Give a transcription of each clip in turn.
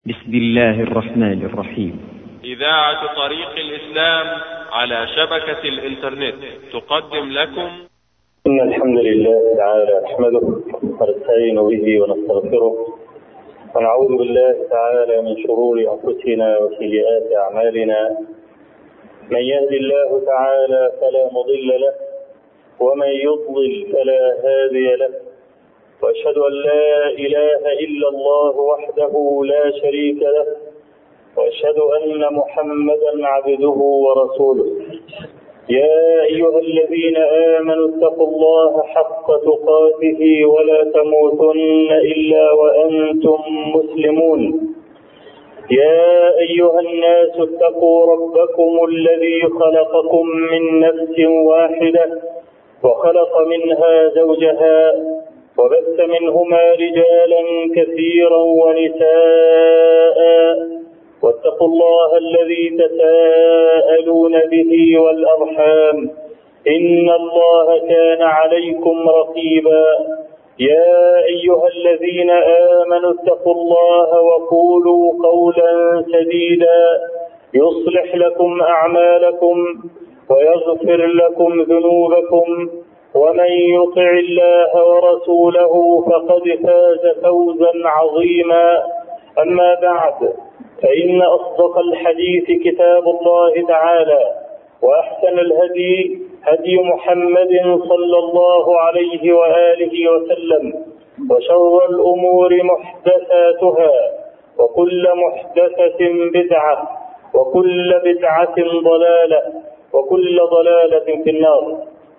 بسم الله الرحمن الرحيم. إذاعة طريق الإسلام على شبكة الإنترنت تقدم لكم إن الحمد لله تعالى نحمده ونستعين به ونستغفره ونعوذ بالله تعالى من شرور أنفسنا وسيئات أعمالنا. من يهد الله تعالى فلا مضل له ومن يضلل فلا هادي له، وأشهد أن لا إله إلا الله وحده لا شريك له، وأشهد أن محمدا عبده ورسوله. يا أيها الذين آمنوا اتقوا الله حق تقاته ولا تموتن إلا وأنتم مسلمون. يا أيها الناس اتقوا ربكم الذي خلقكم من نفس واحدة وخلق منها زوجها وبث منهما رجالا كثيرا ونساء، واتقوا الله الذي تساءلون به والأرحام إن الله كان عليكم رقيبا. يا أيها الذين آمنوا اتقوا الله وقولوا قولا سديدا يصلح لكم أعمالكم ويغفر لكم ذنوبكم، ومن يطع الله ورسوله فقد فاز فوزا عظيما. أما بعد، فإن أصدق الحديث كتاب الله تعالى، وأحسن الهدي هدي محمد صلى الله عليه وآله وسلم، وشر الأمور محدثاتها، وكل محدثة بدعة، وكل بدعة ضلالة، وكل ضلالة في النار.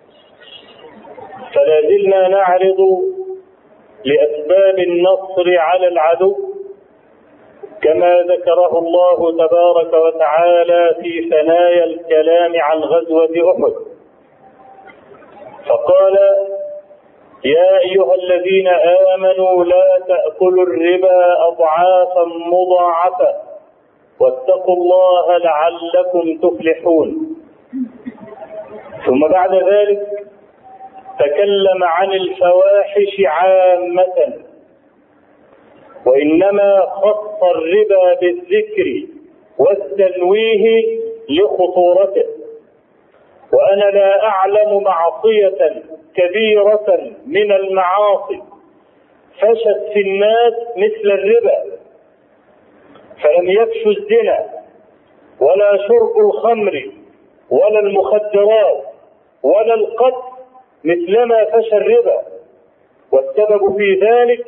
فلا زلنا نعرض لأسباب النصر على العدو كما ذكره الله تبارك وتعالى في ثنايا الكلام عن غزوة أحد، فقال: يا أيها الذين آمنوا لا تأكلوا الربا أضعافا مضاعفة واتقوا الله لعلكم تفلحون. ثم بعد ذلك تكلم عن الفواحش عامة، وإنما خص الربا بالذكر والتنويه لخطورته. وأنا لا أعلم معصية كبيرة من المعاصي فشت في الناس مثل الربا، فلم يفش الزنا ولا شرب الخمر ولا المخدرات ولا القتل مثلما فشى الربا. والسبب في ذلك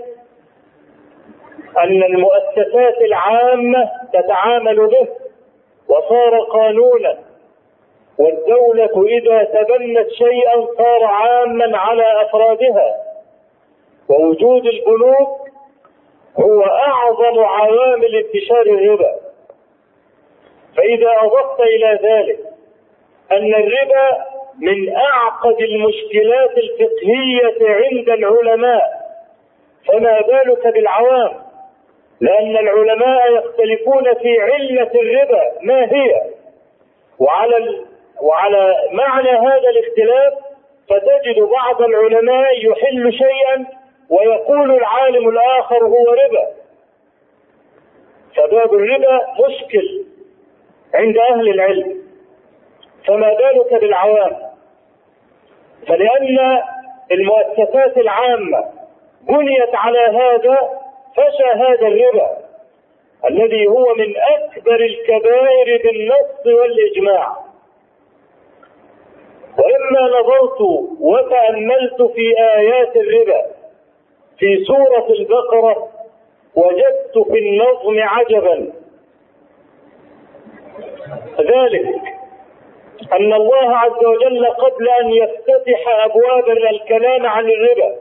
أن المؤسسات العامة تتعامل به وصار قانونا، والدولة إذا تبنت شيئا صار عاما على أفرادها. ووجود البنوك هو أعظم عوامل انتشار الربا. فإذا أضفت إلى ذلك أن الربا من أعقد المشكلات الفقهية عند العلماء، فما بالك بالعوام؟ لأن العلماء يختلفون في علة الربا ما هي، وعلى معنى هذا الاختلاف فتجد بعض العلماء يحل شيئا ويقول العالم الآخر هو ربا. فباب الربا مشكل عند أهل العلم، فما بالك بالعوام؟ فلأن المؤسسات العامة بنيت على هذا فشى هذا الربا الذي هو من أكبر الكبائر بالنص والإجماع. ولما نظرت وتأملت في آيات الربا في سورة البقرة وجدت في النظم عجبا، ذلك أن الله عز وجل قبل أن يفتتح أبواب الكلام عن الربا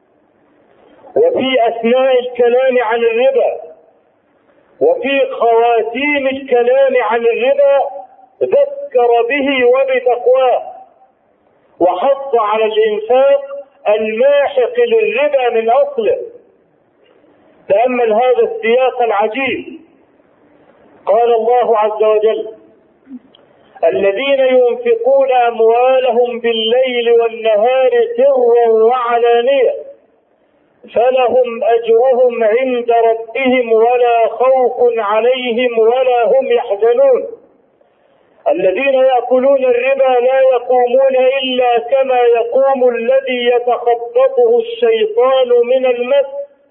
وفي أثناء الكلام عن الربا وفي خواتيم الكلام عن الربا ذكر به وبتقواه، وحض على الإنفاق الماحق للربا من أصله. تأمل هذا السياق العجيب. قال الله عز وجل: الذين ينفقون أموالهم بالليل والنهار سرا وعلانية فلهم أجرهم عند ربهم ولا خوف عليهم ولا هم يحزنون. الذين يأكلون الربا لا يقومون إلا كما يقوم الذي يتخبطه الشيطان من المس،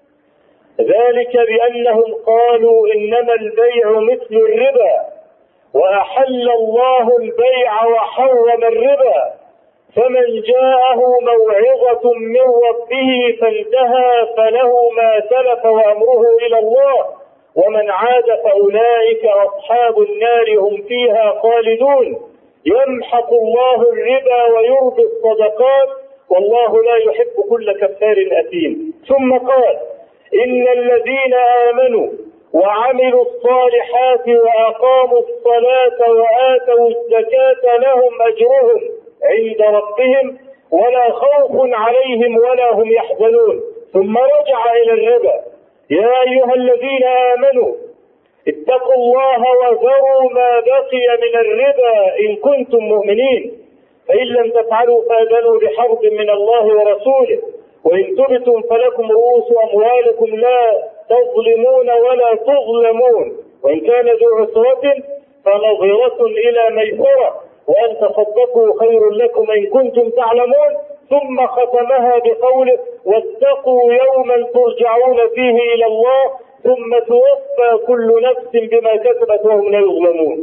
ذلك بأنهم قالوا إنما البيع مثل الربا وأحل الله البيع وحرم الربا، فمن جاءه موعظة من ربه فانتهى فله ما سلف وأمره إلى الله ومن عاد فأولئك أصحاب النار هم فيها خالدون. يمحق الله الربا ويربي الصدقات والله لا يحب كل كفار أثيم. ثم قال إن الذين آمنوا وعملوا الصالحات وأقاموا الصلاة وآتوا الزكاة لهم أجرهم عند ربهم ولا خوف عليهم ولا هم يحزنون. ثم رجع إلى الربا: يا أيها الذين آمنوا اتقوا الله وذروا ما بقي من الربا إن كنتم مؤمنين، فإن لم تفعلوا فآذنوا بحرب من الله ورسوله، وإن تبتم فلكم رؤوس أموالكم لا تظلمون ولا تظلمون، وإن كان ذو عسرة فنظرة إلى ميسرة، وأن تصدقوا خير لكم إن كنتم تعلمون. ثم ختمها بقوله: واتقوا يوما ترجعون فيه إلى الله ثم توفى كل نفس بما كسبت وهم لا يظلمون.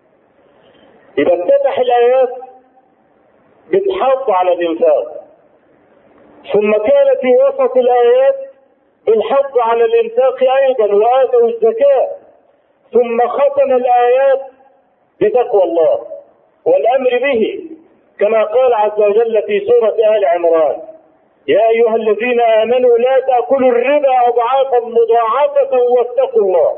إذا افتتح الآيات بالحث على الإنفاق، ثم كان في وسط الآيات بالحث على الإنفاق أيضا وآتوا الزكاة، ثم ختم الآيات بتقوى الله والأمر به كما قال عز وجل في سورة آل عمران: يا أيها الذين آمنوا لا تأكلوا الربا أضعافا مضاعفة واتقوا الله.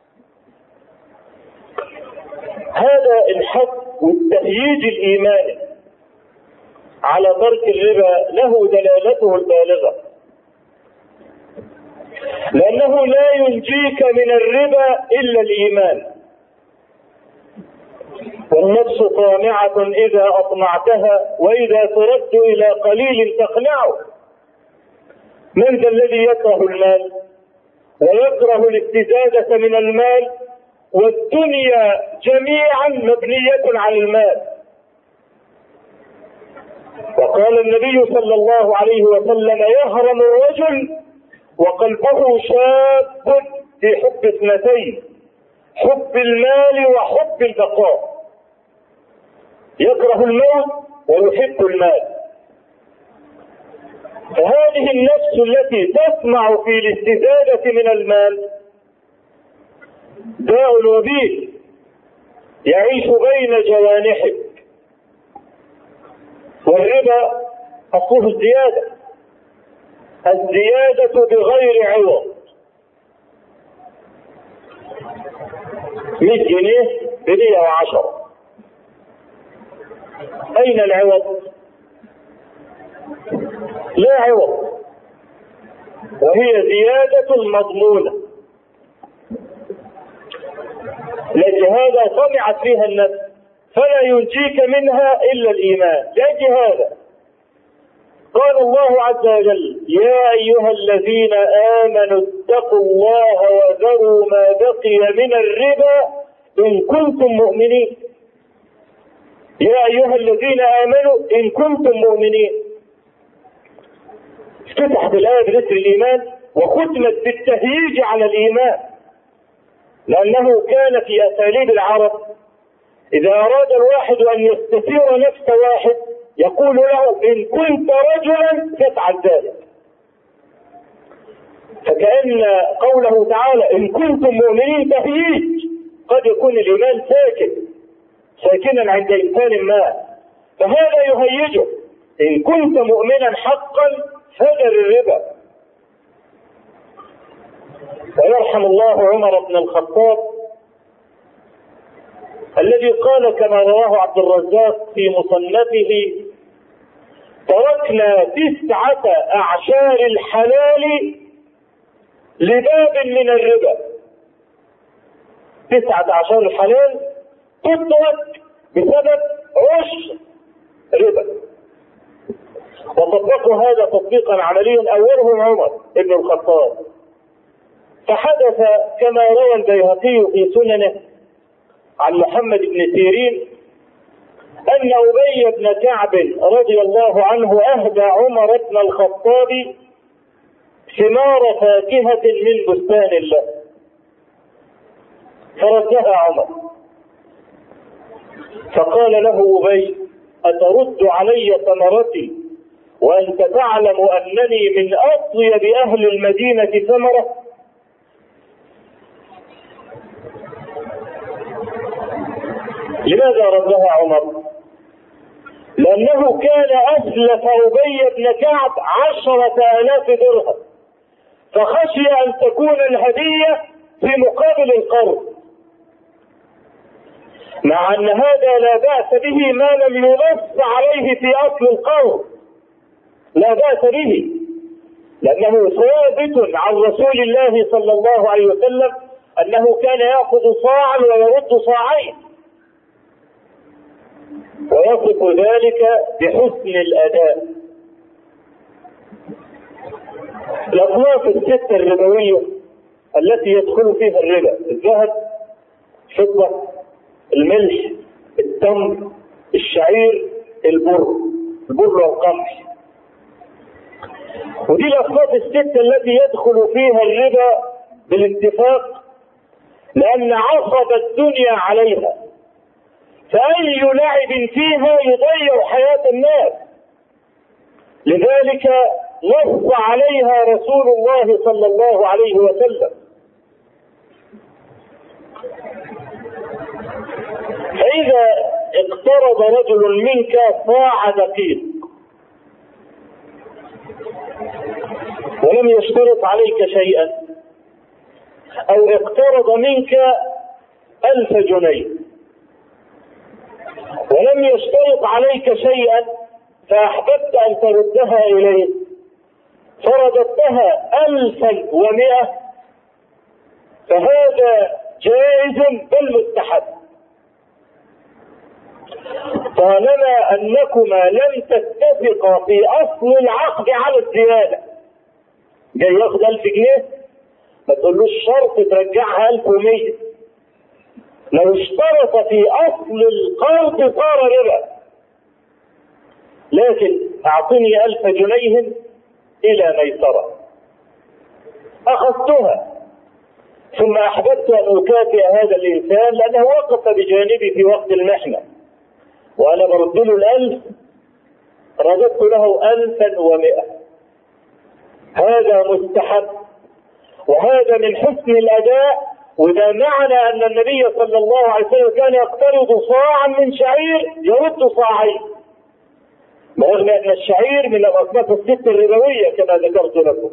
هذا الحث والتهييج الإيماني على ترك الربا له دلالته البالغة، لأنه لا ينجيك من الربا إلا الإيمان، والنفس طامعة إذا أطمعتها وإذا ترد إلى قليل تقنعه. من ذا الذي يكره المال ويكره الاستزادة من المال والدنيا جميعا مبنية على المال؟ وقال النبي صلى الله عليه وسلم: يهرم الرجل وقلبه شاب في حب اثنتين: حب المال وحب البقاء. يكره الموت ويحب المال. فهذه النفس التي تسمع في الاستزادة من المال داء وبيل يعيش بين جوانحك. والربا أصله الزيادة بغير عوض. 100 جنيه ب110، أين العوض؟ لا عوض، وهي زيادة مضمونة. لهذا طمعت فيها النفس فلا ينجيك منها إلا الإيمان. لهذا قال الله عز وجل: يا أيها الذين آمنوا اتقوا الله وذروا ما بقي من الربا إن كنتم مؤمنين. يا أيها الذين آمنوا إن كنتم مؤمنين. افتتحت الآية بذكر الإيمان وختمت بالتهييج على الإيمان، لأنه كان في أساليب العرب إذا أراد الواحد أن يستثير نفس واحد يقول له: إن كنت رجلا فافعل ذلك. فكأن قوله تعالى إن كنتم مؤمنين تهييج. قد يكون الإيمان ساكنا عند إنسان ما، فهذا يهيجه: إن كنت مؤمنا حقا فذر الربا. ويرحم الله عمر بن الخطاب الذي قال كما رواه عبد الرزاق في مصنفه: تركنا 9 أعشار الحلال لباب من الربا. 9 أعشار الحلال تترك بسبب عشر ربا. وطبقوا هذا تطبيقا عمليا، أولهم عمر بن الخطاب. فحدث كما روى البيهقي في سننه عن محمد بن سيرين أن أبي بن كعب رضي الله عنه أهدى عمر بن الخطاب ثمار فاكهة من بستان الله، فردها عمر، فقال له أبي: أترد علي ثمرتي وأنت تعلم أنني من أطيب أهل المدينة ثمرة؟ لماذا ردها عمر؟ لأنه كان أسلف أبي بن كعب 10,000 درهم، فخشي أن تكون الهدية في مقابل القرض، مع أن هذا لا بأس به ما لم ينص عليه في أصل القرض، لا بأس به، لأنه ثابت عن رسول الله صلى الله عليه وسلم أنه كان يأخذ صاعا ويرد صاعين، ويصف ذلك بحسن الأداء. الأصناف الستة الربوية التي يدخل فيها الربا: الذهب، الفضة، الملح، التمر، الشعير، البر والقمح. ودي الأصناف الستة التي يدخل فيها الربا بالاتفاق، لأن عصب الدنيا عليها، فأي لعب فيها يضيع حياة الناس، لذلك نص عليها رسول الله صلى الله عليه وسلم. فإذا اقترض رجل منك صاع دقيق ولم يشترط عليك شيئا، أو اقترض منك 1000 جنيه ولم يشترط عليك شيئا، فأحببت أن تردها إليه فرددتها 1100، فهذا جائز بل مستحب، طالما أنكما لم تتفقا في أصل العقد على الزيادة. جاي ياخد 1000 جنيه ما تقولوش شرط ترجعها 1100، لو اشترط في أصل القرض صار ربا، لكن أعطني 1000 جنيه إلى ميسرة، أخذتها ثم أحببت أن أكافئ هذا الإنسان لأنه وقف بجانبي في وقت المحنة، وأنا برد له 1000، رددت له 1100، هذا مستحب، وهذا من حسن الأداء. وده معنى أن النبي صلى الله عليه وسلم كان يقترض صاعا من شعير يرد صاعين، برغم أن الشعير من الأصناف الست الربوية كما ذكرت لكم.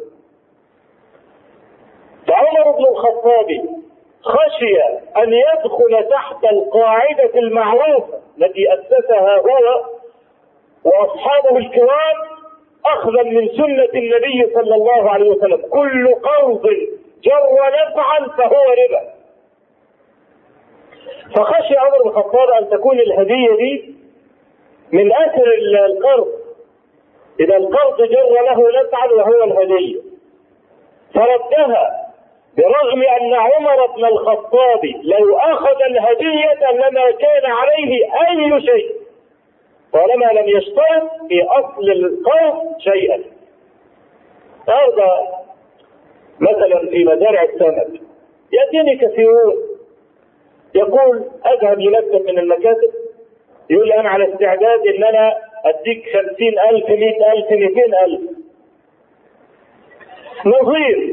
فعمر بن الخطاب خشي أن يدخل تحت القاعدة المعروفة التي أسسها هو وأصحابه الكرام أخذا من سنة النبي صلى الله عليه وسلم: كل قرض جر نفعا فهو ربا. فخشي عمر بن الخطاب أن تكون الهدية دي من أثر القرض، إذا القرض جر له نفعا وهو الهدية، فردها، برغم أن عمر بن الخطاب لو أخذ الهدية لما كان عليه أي شيء، طالما لم يشترط في أصل القرض شيئا. هذا مثلا في مزارع السمك يأتيني كثيرون يقول: أذهب لمكتب من المكاتب، يقول لي أنا على استعداد إن أنا أديك 50,000 100,000 200,000 نظير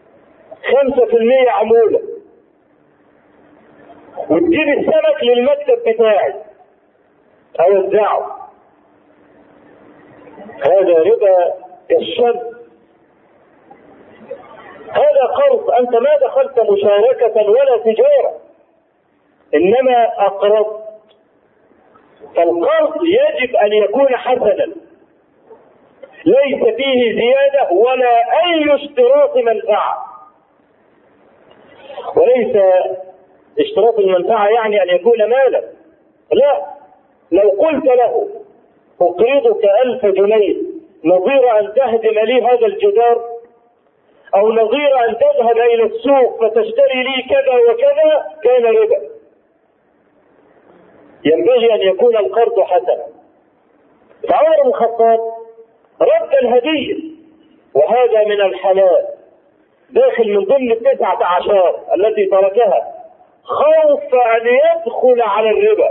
5% عمولة، وتجيب السمك للمكتب بتاعي أوزعه. هذا ربا كالشمس، هذا قرض، أنت ما دخلت مشاركة ولا تجارة، إنما أقرضت. فالقرض يجب أن يكون حسنا، ليس فيه زيادة ولا أي اشتراط منفعة. وليس اشتراط المنفعة يعني أن يكون مالا، لا، لو قلت له أقرضك 1000 جنيه نظير أن تهدم لي هذا الجدار، أو نظير أن تذهب إلى السوق فتشتري لي كذا وكذا، كان ربا. ينبغي أن يكون القرض حسنا. فعمر بن الخطاب رد الهدية، وهذا من الحلال، داخل من ضمن 19 التي تركها خوف أن يدخل على الربا.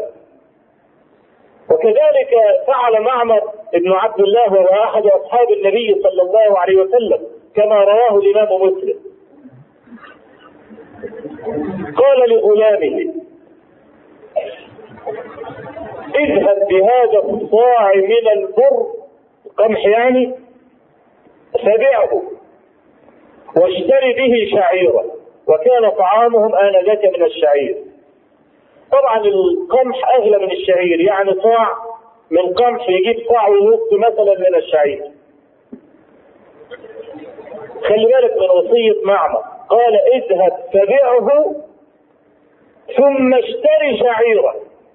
وكذلك فعل معمر بن عبد الله، وهو أحد أصحاب النبي صلى الله عليه وسلم كما رواه الإمام مسلم. قال لغلامه: اذهب بهذا الصاع من البر، قمح يعني، فبيعه واشتري به شعيرا، وكان طعامهم آنذاك من الشعير. طبعا القمح أغلى من الشعير، يعني صاع من قمح يجيب صاع ونص مثلا من الشعير. خلي بالك من وصية معمر، قال: اذهب فبيعه ثم اشتري شعيرا.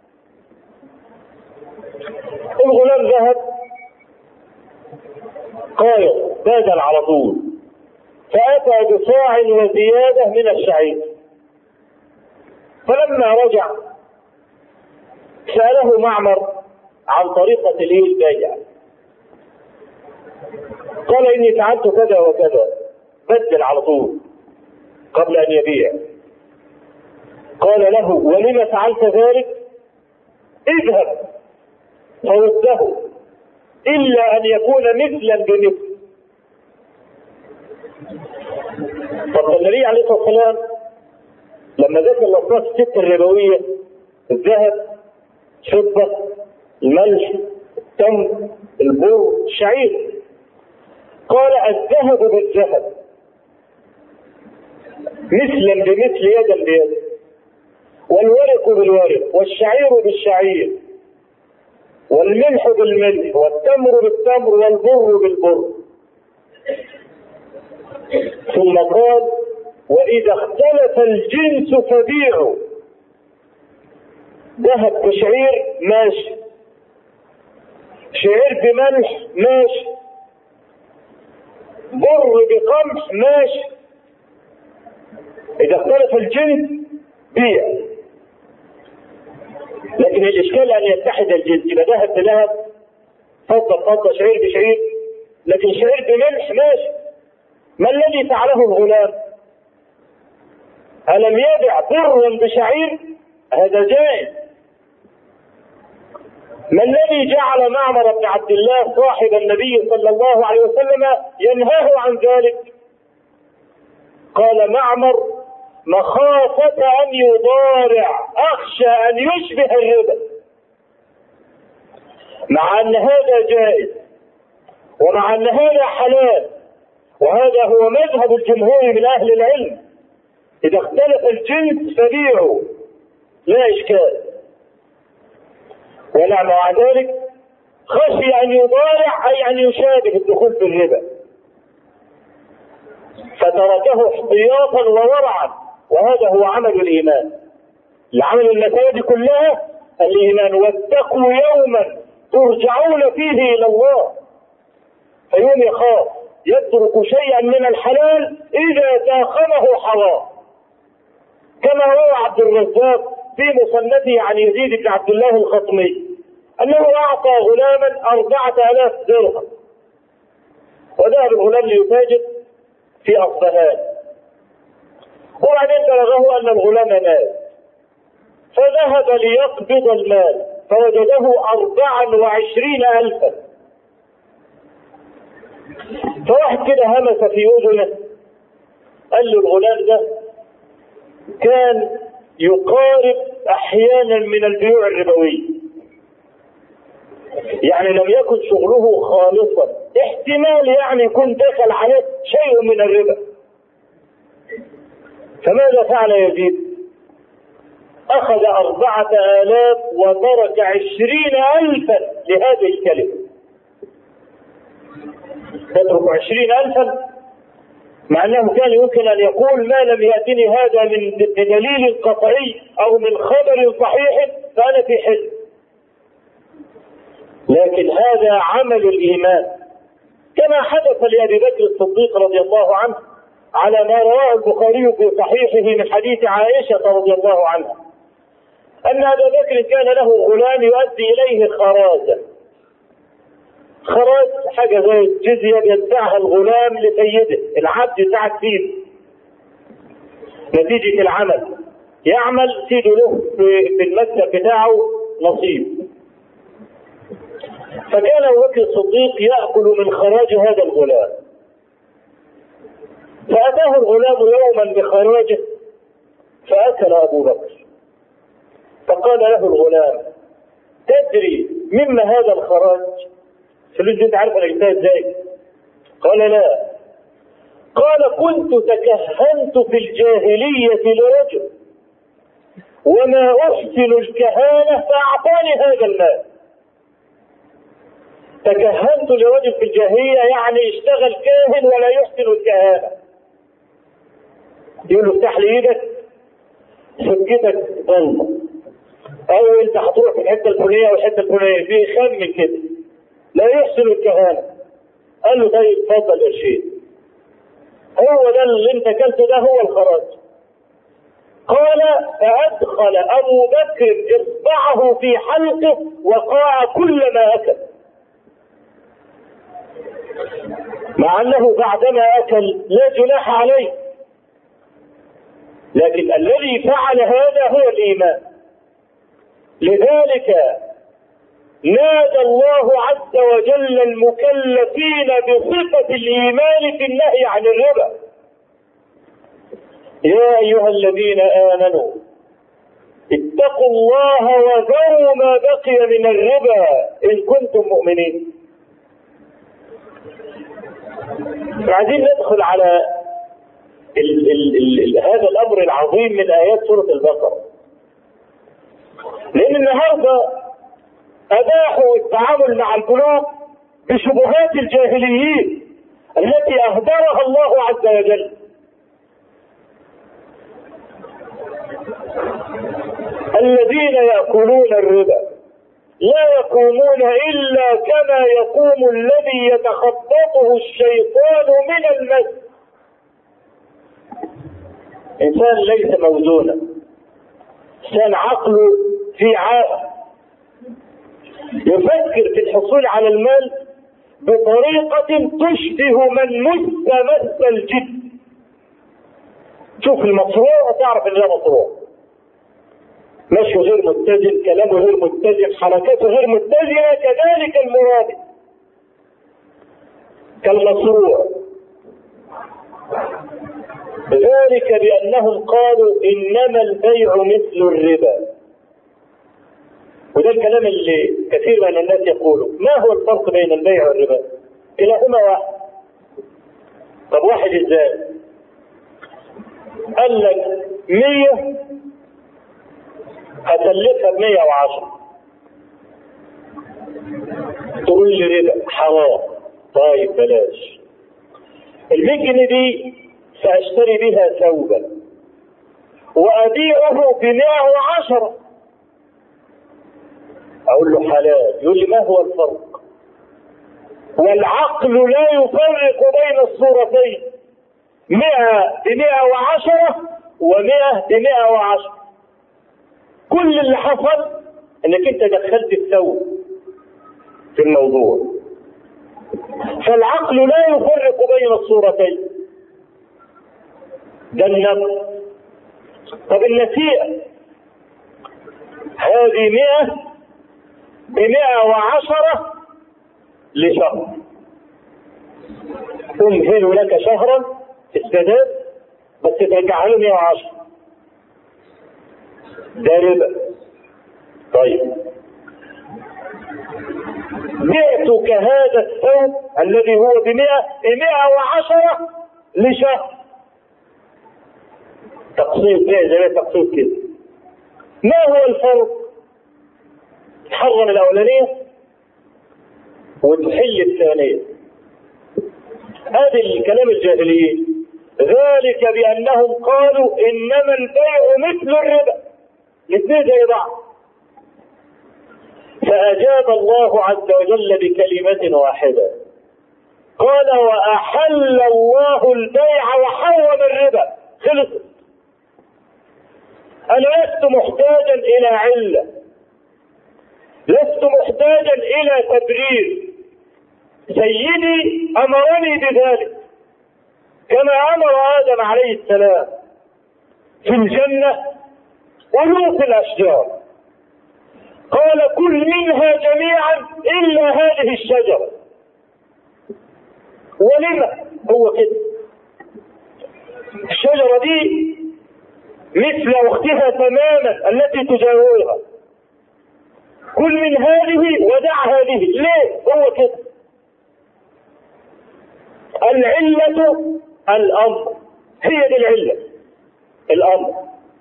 الغلام ذهب قايض، بادل على طول، فأتى بصاع وزيادة من الشعير. فلما رجع سأله معمر عن طريقة البيع. قال: إني فعلت كذا وكذا، بدل على طول قبل أن يبيع. قال له: ولما فعلت ذلك؟ اذهب فرده إلا أن يكون مثلا بمثل. طب النبي عليه الصلاة والسلام لما ذكر الأصناف الست الربوية: الذهب، الفضة، الملح، التمر، البر، الشعير، قال: الذهب بالذهب مثلا بمثل، يدا بيد، والورق بالورق، والشعير بالشعير، والملح بالملح، والتمر بالتمر، والبر بالبر. ثم قال: وإذا اختلف الجنس فبيعوا. ذهب بشعير ماشي، شعير بملح ماشي، بر بقمح ماشي. إذا اختلف الجنس بيع. لكن الإشكال أن يتحد الجنس، يبقى ذهب بذهب، فضة بفضة، شعير بشعير، لكن شعير بملح ماشي. ما الذي فعله الغلام؟ ألم يبع برا بشعير؟ هذا جائز. ما الذي جعل معمر بن عبد الله صاحب النبي صلى الله عليه وسلم ينهاه عن ذلك؟ قال معمر: مخافة أن يضارع، أخشى أن يشبه الربا. مع أن هذا جائز، ومع أن هذا حلال، وهذا هو مذهب الجمهور من أهل العلم. إذا اختلف الجنس فبيعوا، لا إشكال. ومع ذلك خشي أن يضارع، أي أن يشابه الدخول في الربا، فتركه احتياطا وورعا. وهذا هو عمل الإيمان. العمل المسائل كلها الإيمان. واتقوا يوما ترجعون فيه إلى الله. فيوم يخاف يترك شيئا من الحلال إذا تاخمه حرام، كما روى عبد الرزاق في مصنفه عن يزيد بن عبد الله الخطمي أنه أعطى غلاما 4000 درهم، وذهب الغلام ليتاجر في أصبهان، وبعدين بلغه أن الغلام مات، فذهب ليقبض المال فوجده 24,000. فواحد كده همس في أذنه، قال له: الغلام ده كان يقارب أحيانا من البيوع الربوية، يعني لم يكن شغله خالصا، احتمال يعني يكون دخل عليه شيء من الربا. فماذا فعل يزيد؟ أخذ 4000 وترك 20,000 لهذه الكلمة. تترك 20,000 مع أنه كان يمكن أن يقول: ما لم يأتني هذا من دليل قطعي أو من خبر صحيح فأنا في حل. لكن هذا عمل الإيمان. كما حدث لأبي بكر الصديق رضي الله عنه على ما رواه البخاري في صحيحه من حديث عائشة رضي الله عنها أن أبا بكر كان له غلام يؤدي إليه خراجا. خراج حاجة زي الجزية بيدفعها الغلام لسيده، العبد يساعد فيه نتيجة العمل، يعمل سيده له في المكتب بتاعه نصيب. فكان أبو بكر الصديق يأكل من خراج هذا الغلام، فأتاه الغلام يوما بخراجه فأكل أبو بكر، فقال له الغلام: تدري مما هذا الخراج؟ فلوس انت عارف انا جبتها ازاي؟ قال: لا. قال: كنت تكهنت في الجاهلية لرجل وما أحسن الكهانة فأعطاني هذا المال. تكهنت لرجل في الجاهلية يعني اشتغل كاهن ولا يحسن الكهانة. يقول له: افتح لي ايدك سكتك ضلمة، او انت هتروح في الحته الفلانيه والحته الفلانيه، في خم كده لا يحسن الكهانه. قال له: طيب اتفضل قرشين. هو ده اللي انت اكلته، ده هو الخراج. قال: فادخل ابو بكر اصبعه في حلقه وقاع كل ما اكل، مع انه بعدما اكل لا جناح عليه، لكن الذي فعل هذا هو الايمان. لذلك نادى الله عز وجل المكلفين بصفة الإيمان في النهي عن الربا: يا أيها الذين آمنوا اتقوا الله وذروا ما بقي من الربا إن كنتم مؤمنين. عايزين ندخل على هذا الأمر العظيم من آيات سورة البقرة، لأن النهارده أباحوا التعامل مع البنوك بشبهات الجاهليين التي أهدرها الله عز وجل. الذين يأكلون الربا لا يقومون إلا كما يقوم الذي يتخبطه الشيطان من المس. إنسان ليس موزونا، إنسان عقله في عاهة، يفكر في الحصول على المال بطريقة تشبه من مس الجد. شوف المصروع وتعرف ان ده مصروع، مشيه غير متزن، كلامه غير متزن، حركاته غير متزنة، كذلك المرابط كالمصروع. ذلك بأنهم قالوا إنما البيع مثل الربا. وده الكلام اللي كثير من الناس يقولوا: ما هو الفرق بين البيع والربا؟ كلاهما واحد. طب واحد ازاي؟ قال لك 100 هسلفها ب110، تقول لي ربا حرام. طيب بلاش. ال100 جنيه دي سأشتري بها ثوبا وأبيعه ب110، أقول له حلال. يقول لي: ما هو الفرق؟ والعقل لا يفرق بين الصورتين، 100 ب110 و100 ب110. كل اللي حصل انك انت دخلت الثوب في الموضوع، فالعقل لا يفرق بين الصورتين. ده النقد. طب النسيئة هذه 100 ب110 لشهر، أمهل لك شهرا السداد بس ترجعها له 110، ده ربا. طيب بعتك هذا الثوب الذي هو ب110 لشهر، تقسيط زي تقسيط كده. ما هو الفرق؟ تحرم الأولانية وتحل الثانية. هذا الكلام الجاهليين. ذلك بأنهم قالوا إنما البيع مثل الربا، الاثنين زي بعض. فأجاب الله عز وجل بكلمة واحدة، قال وأحل الله البيع وحرم الربا. خلصت. أنا لست محتاجا إلى علة، لست محتاجا إلى تبرير، سيدي أمرني بذلك كما أمر آدم عليه السلام في الجنة ولوط الأشجار، قال كل منها جميعا إلا هذه الشجرة. ولما هو كده؟ الشجرة دي مثل أختها تماما التي تجاورها، كل من هذه ودع هذه. ليه هو كده؟ العلة الأمر، هي دي العلة الأمر.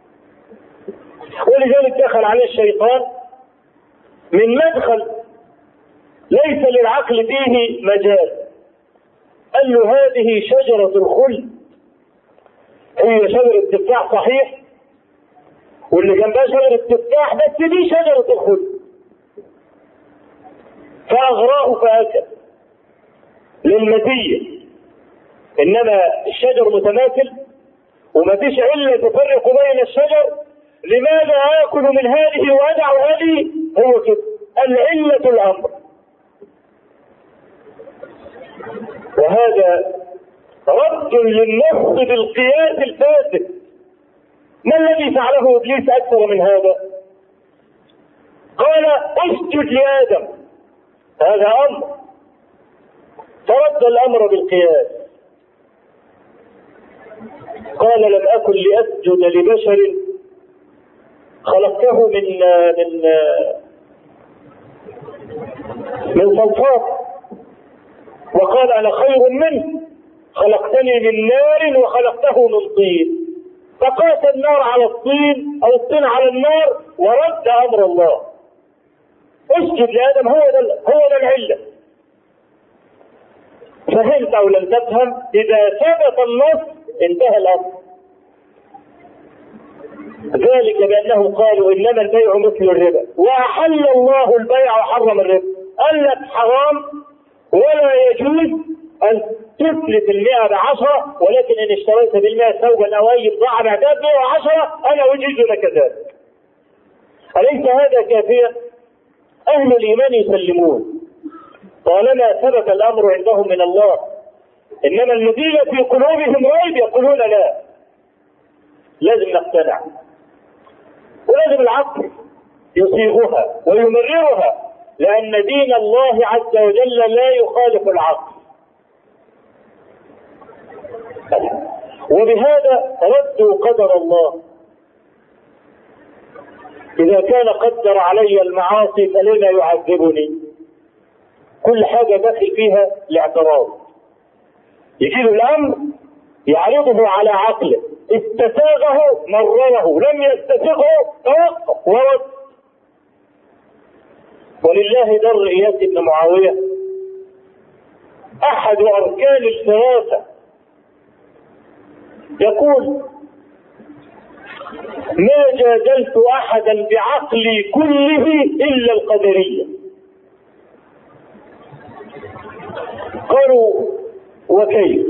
ولذلك دخل عليه الشيطان من مدخل ليس للعقل فيه مجال، قال له هذه شجرة الخلد، هي شجرة تفاح صحيح واللي جنبها شجرة تفاح، بس دي شجرة الخلد. فأغراه فأكل للمزية، إنما الشجر متماثل وما فيش علة تفرق بين الشجر، لماذا آكل من هذه وأدع هذه؟ هو كده العلة الأمر. وهذا رد للنص بالقياس الفاسد. ما الذي فعله إبليس أكثر من هذا؟ قال اسجد لآدم، هذا أمر، فرد الأمر بالقياس. قال لم أكن لأسجد لبشر خلقته من صلصال، وقال أنا خير منه خلقتني من نار وخلقته من طين. فقاس النار على الطين أو الطين على النار ورد أمر الله. اسجد لآدم، هو ده العلة. فهمت أو لم تفهم؟ إذا ثبت النص انتهى الأمر. ذلك بأنه قالوا إنما البيع مثل الربا وأحل الله البيع وحرم الربا. قال لك حرام ولا يجوز أن تثلث 100 ب10، ولكن إن اشتريت بال100 ثوبا أو أي بضاعة بعتها ب110 أنا أجيز لك ذلك. أليس هذا كافيا؟ أهل الإيمان يسلمون طالما ثبت الأمر عندهم من الله. إنما الذين في قلوبهم ريب يقولون لا، لازم نقتنع، ولازم العقل يصيغها ويمررها، لأن دين الله عز وجل لا يخالف العقل. وبهذا ردوا قدر الله. إذا كان قدر علي المعاصي فلما يعذبني؟ كل حاجة داخل فيها الاعتراض. يجيب الأمر يعرضه على عقله، استساغه مرره، لم يستسغه توقف ورد. ولله در إياس بن معاوية أحد أركان الفراسة يقول ما جادلت أحدا بعقلي كله إلا القدرية. قالوا وكيف؟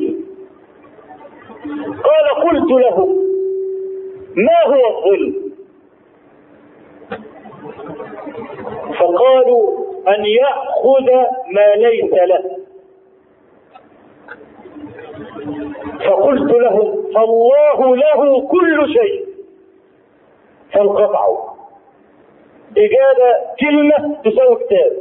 قال قلت له ما هو الظلم؟ فقالوا أن يأخذ ما ليس له. فقلت لهم فالله له كل شيء. فانقطعوا. إجابة كلمة تساوي كتاب.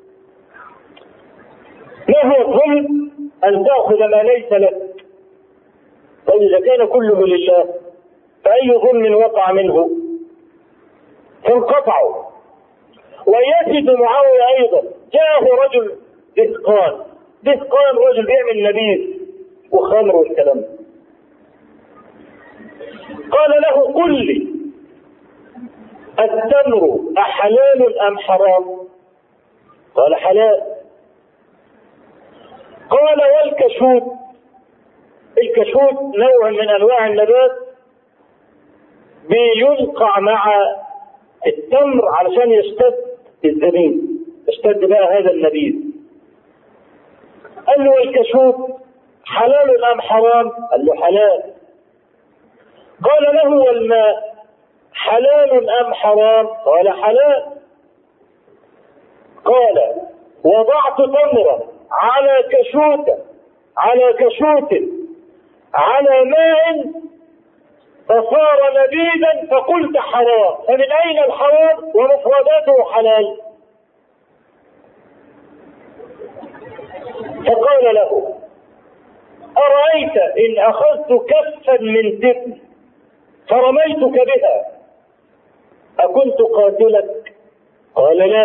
ما هو الظلم؟ أن تأخذ ما ليس لك. طيب إذا كان كله لله فأي ظلم وقع منه؟ فانقطعوا. ويزيد معاوية أيضا جاءه رجل دهقان رجل بيعمل نبيذ وخمر والكلام. قال له قل لي التمر أحلال أم حرام؟ قال حلال. قال والكشوف؟ الكشوف نوع من أنواع النبات بيلقع مع التمر علشان يشتد الزبيب، يشتد بقى هذا النبيذ. قال له والكشوف حلال أم حرام؟ قال له حلال. قال له والماء حلال أم حرام؟ قال حلال. قال وضعت تمرة على كشوت على ماء فصار نبيذا فقلت حرام، فمن أين الحرام ومفرداته حلال؟ فقال له أرأيت إن أخذت كفا من تبن فرميتك بها أكنت قاتلك؟ قال لا.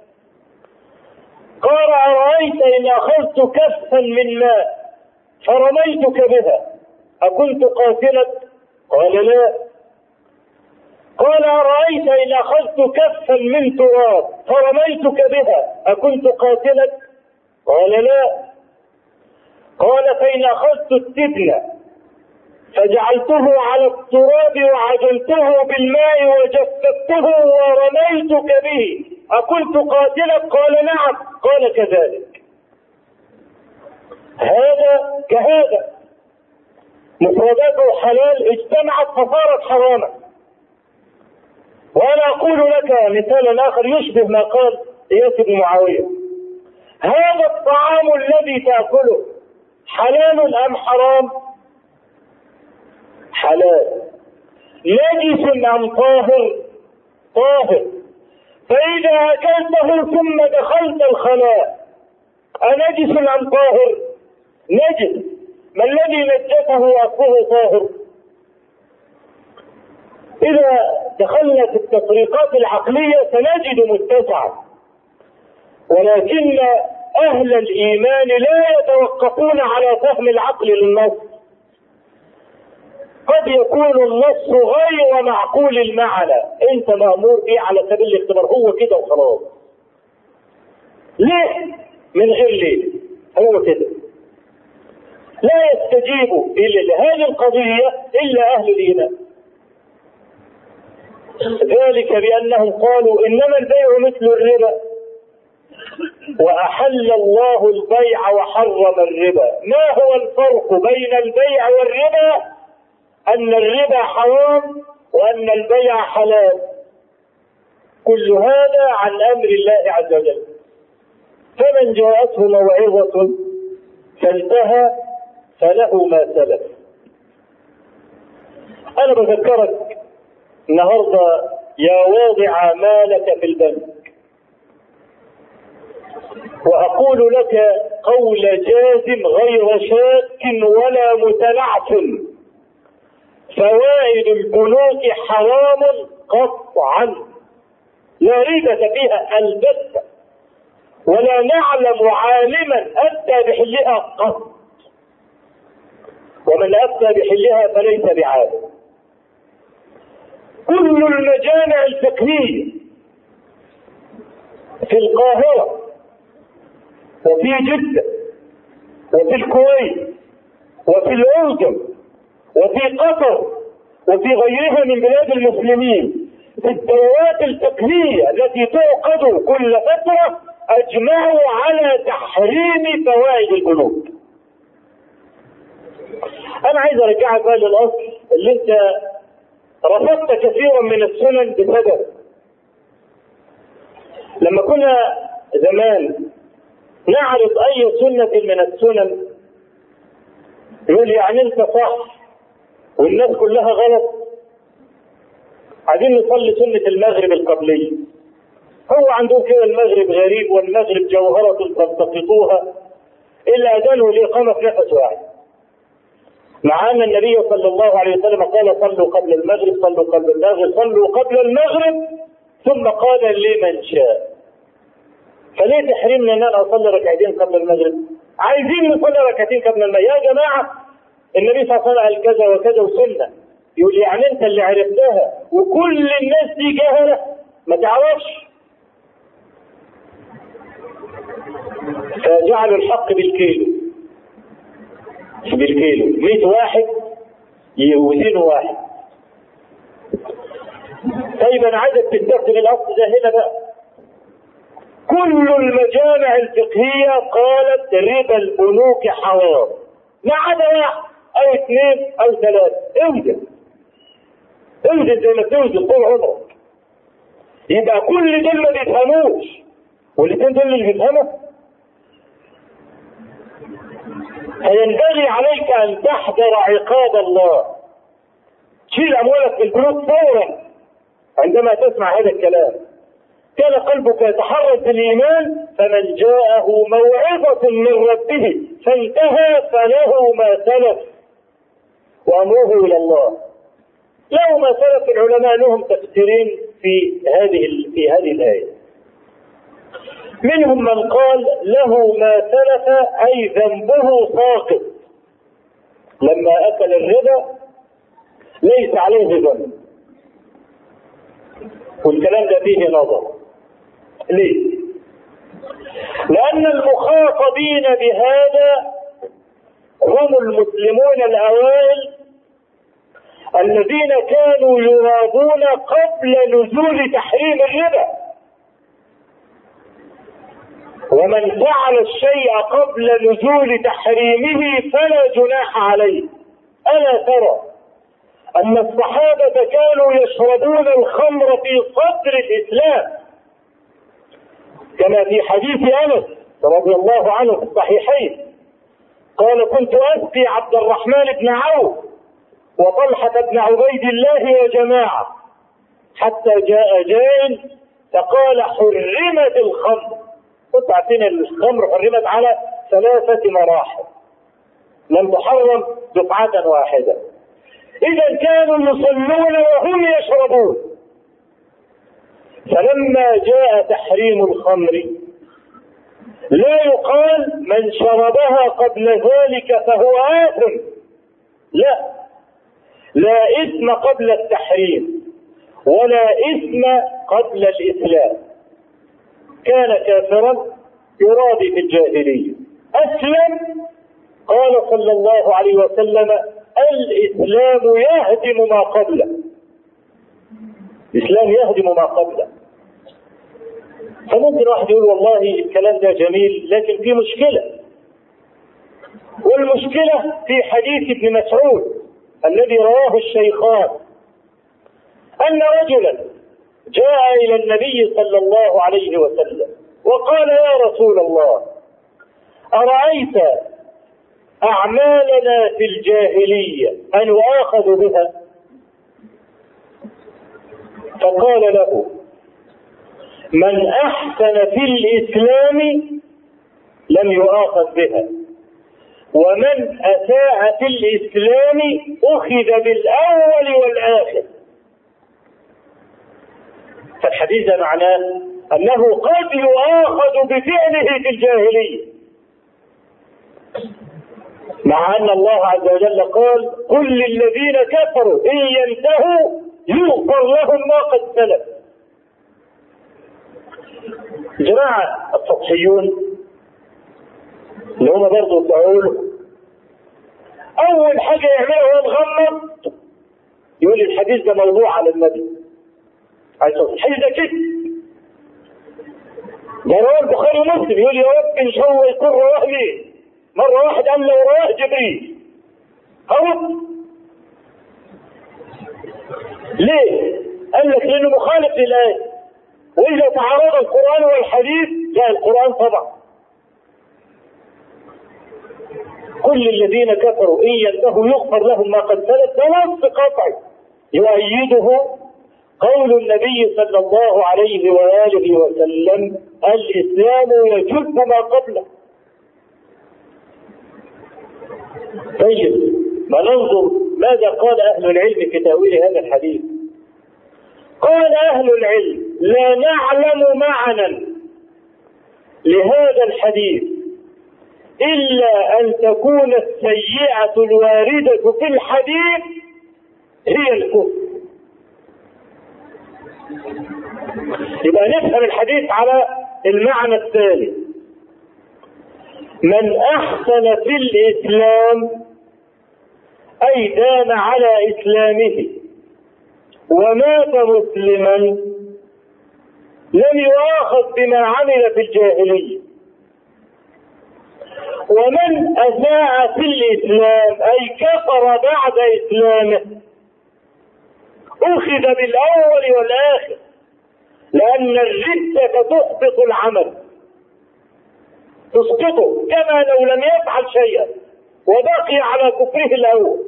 قال أرأيت إن أخذت كفا من ماء فرميتك بها أكنت قاتلك؟ قال لا. قال أرأيت إن أخذت كفا من تراب فرميتك بها أكنت قاتلك؟ قال لا. قال فإن أخذت التبن فجعلته على التراب وعجلته بالماء وجففته ورميتك به أكنت قاتلك؟ قال نعم. قال كذلك. هذا كهذا مفرداته حلال اجتمعت فصارت حراما. وأنا أقول لك مثالا آخر يشبه ما قال إياس بن معاوية. هذا الطعام الذي تأكله حلال أم حرام؟ حلال. نجس أم طاهر؟ طاهر. فإذا أكلته ثم دخلت الخلاء أنجس أم طاهر؟ نجس. ما الذي نجسه وأصله طاهر؟ إذا دخلنا في التطريقات العقلية سنجد متسعا، ولكن أهل الإيمان لا يتوقفون على فهم العقل للنص. قد يكون النص غير معقول المعنى، أنت مأمور به على سبيل الاختبار، هو كده وخلاص. ليه؟ من غير ليه، هو كده. لا يستجيب إلى هذه القضية إلا أهل الإيمان. ذلك بأنهم قالوا إنما البيع مثل الربا وأحل الله البيع وحرم الربا. ما هو الفرق بين البيع والربا؟ أن الربا حرام وأن البيع حلال. كل هذا عن أمر الله عز وجل. فمن جاءته موعظة فانتهى فله ما سلف. أنا بذكرك النهارده يا واضع مالك في البنك، وأقول لك قول جازم غير شاك ولا متلعثم: فوائد البنوك حرام قطعا، لا ريبة فيها البتة، ولا نعلم عالما أفتى بحلها قط، ومن أفتى بحلها فليس بعالم. كل المجامع الفقهية في القاهرة وفي جدة وفي الكويت وفي الأردن وفي قطر وفي غيرها من بلاد المسلمين، في الدورات الفقهية التي تعقد كل فترة أجمعوا على تحريم فوائد البنوك. أنا عايز أرجعك بقى للأصل اللي أنت رفضت كثيرا من السنن بسبب. لما كنا زمان نعرض أي سنة من السنن يقول يعني أنت صح والناس كلها غلط. عايزين نصلي سنة المغرب القبلية، هو عندهم كده المغرب غريب والمغرب جوهرة تلتقطوها إلا أذانه الإقامة في نفس واحد، مع أن النبي صلى الله عليه وسلم قال صلوا قبل المغرب، صلوا قبل المغرب، صلوا قبل المغرب، ثم قال لمن شاء. فليه تحرمنا أن أنا أصلي ركعتين قبل المغرب؟ عايزين نصلي ركعتين قبل المغرب يا جماعة. النبي صلى الله عليه وسلم قال كذا وكذا وسنة، يقول يعني أنت اللي عرفتها وكل الناس دي جهلة ما تعرفش. فجعلوا الحق بالكيلو 100 واحد يوزنوا واحد. طيب انا عايزك تستخدم الاصل ده هنا بقى. كل المجامع الفقهية قالت ربا البنوك حرام، ما عدا واحد أو اثنين أو ثلاثة. اوجد زي ما توجد طول عمرك. يبقى كل دول ما بيفهموش، والاثنين دول اللي بيفهموا. فينبغي عليك أن تحذر عقاب الله. تشيل أموالك في البنوك فورا عندما تسمع هذا الكلام. كان قلبك يتحرك بالإيمان، فمن جاءه موعظة من ربه فانتهى فله ما سلف وأمره إلى الله. له ما سلف. العلماء لهم تفسيرين في هذه الآية. منهم من قال له ما سلف أي ذنبه ساقط، لما أكل الربا ليس عليه ذنب. والكلام ده فيه نظر. ليه؟ لأن المخاطبين بهذا هم المسلمون الأوائل الذين كانوا يرادون قبل نزول تحريم الربا. ومن فعل الشيء قبل نزول تحريمه فلا جناح عليه. ألا ترى أن الصحابة كانوا يشربون الخمر في صدر الإسلام، كما في حديث أنس رضي الله عنه في الصحيحين قال: كنت أسقي عبد الرحمن بن عوف وطلحة بن عبيد الله وجماعة حتى جاء جاء فقال: حرمت الخمر. كنت عارفين الخمر حرمت على 3 مراحل، لم تحرم دفعة واحدة. إذا كانوا يصلون وهم يشربون. فلما جاء تحريم الخمر لا يقال من شربها قبل ذلك فهو آثم، لا إثم قبل التحريم ولا إثم قبل الإسلام. كان كافرا يرابي في الجاهلية، أسلم قال صلى الله عليه وسلم: الإسلام يهدم ما قبله. الإسلام يهدم ما قبله. فممكن واحد يقول: والله الكلام ده جميل، لكن في مشكلة. والمشكلة في حديث ابن مسعود الذي رواه الشيخان، أن رجلا جاء إلى النبي صلى الله عليه وسلم وقال: يا رسول الله، أرأيت أعمالنا في الجاهلية أن يؤاخذ بها؟ فقال له: من أحسن في الإسلام لم يؤاخذ بها، ومن أساء في الإسلام أخذ بالأول والآخر. فالحديث معناه أنه قد يؤاخذ بفعله في الجاهلية، مع أن الله عز وجل قال: قل للذين كفروا إن ينتهوا يغفر لهم ما قد سلف. جماعة السطحيون اللي هم برضه بيقولوا أول حاجة يعملها هو يغمض، يقول الحديث ده موضوع على النبي. الحديث ده كده ده رواه البخاري ومسلم. يقول: يا رب إن شاء الله يكون رواه ليه؟ مرة واحد قال له رواه جبريل. ليه؟ قال لك لأنه مخالف للآية. وإذا تعارض القرآن والحديث جاء القرآن طبعا. كل الذين كفروا إن ينتهوا يغفر لهم ما قد سلف. ده نص قطعي يؤيده قول النبي صلى الله عليه وآله وسلم: الإسلام يجب ما قبله. طيب، ما ننظر ماذا قال أهل العلم في تأويل هذا الحديث. قال أهل العلم: لا نعلم معنى لهذا الحديث إلا أن تكون السيئة الواردة في الحديث هي الكفر. يبقى نفهم الحديث على المعنى التالي: من أحسن في الإسلام أي دام على إسلامه ومات مسلما لم يؤاخذ بما عمل في الجاهلية. ومن أساء في الإسلام أي كفر بعد إسلامه أخذ بالأول والآخر، لأن الردة تحبط العمل، تسقطه كما لو لم يفعل شيئا وبقي على كفره الأول.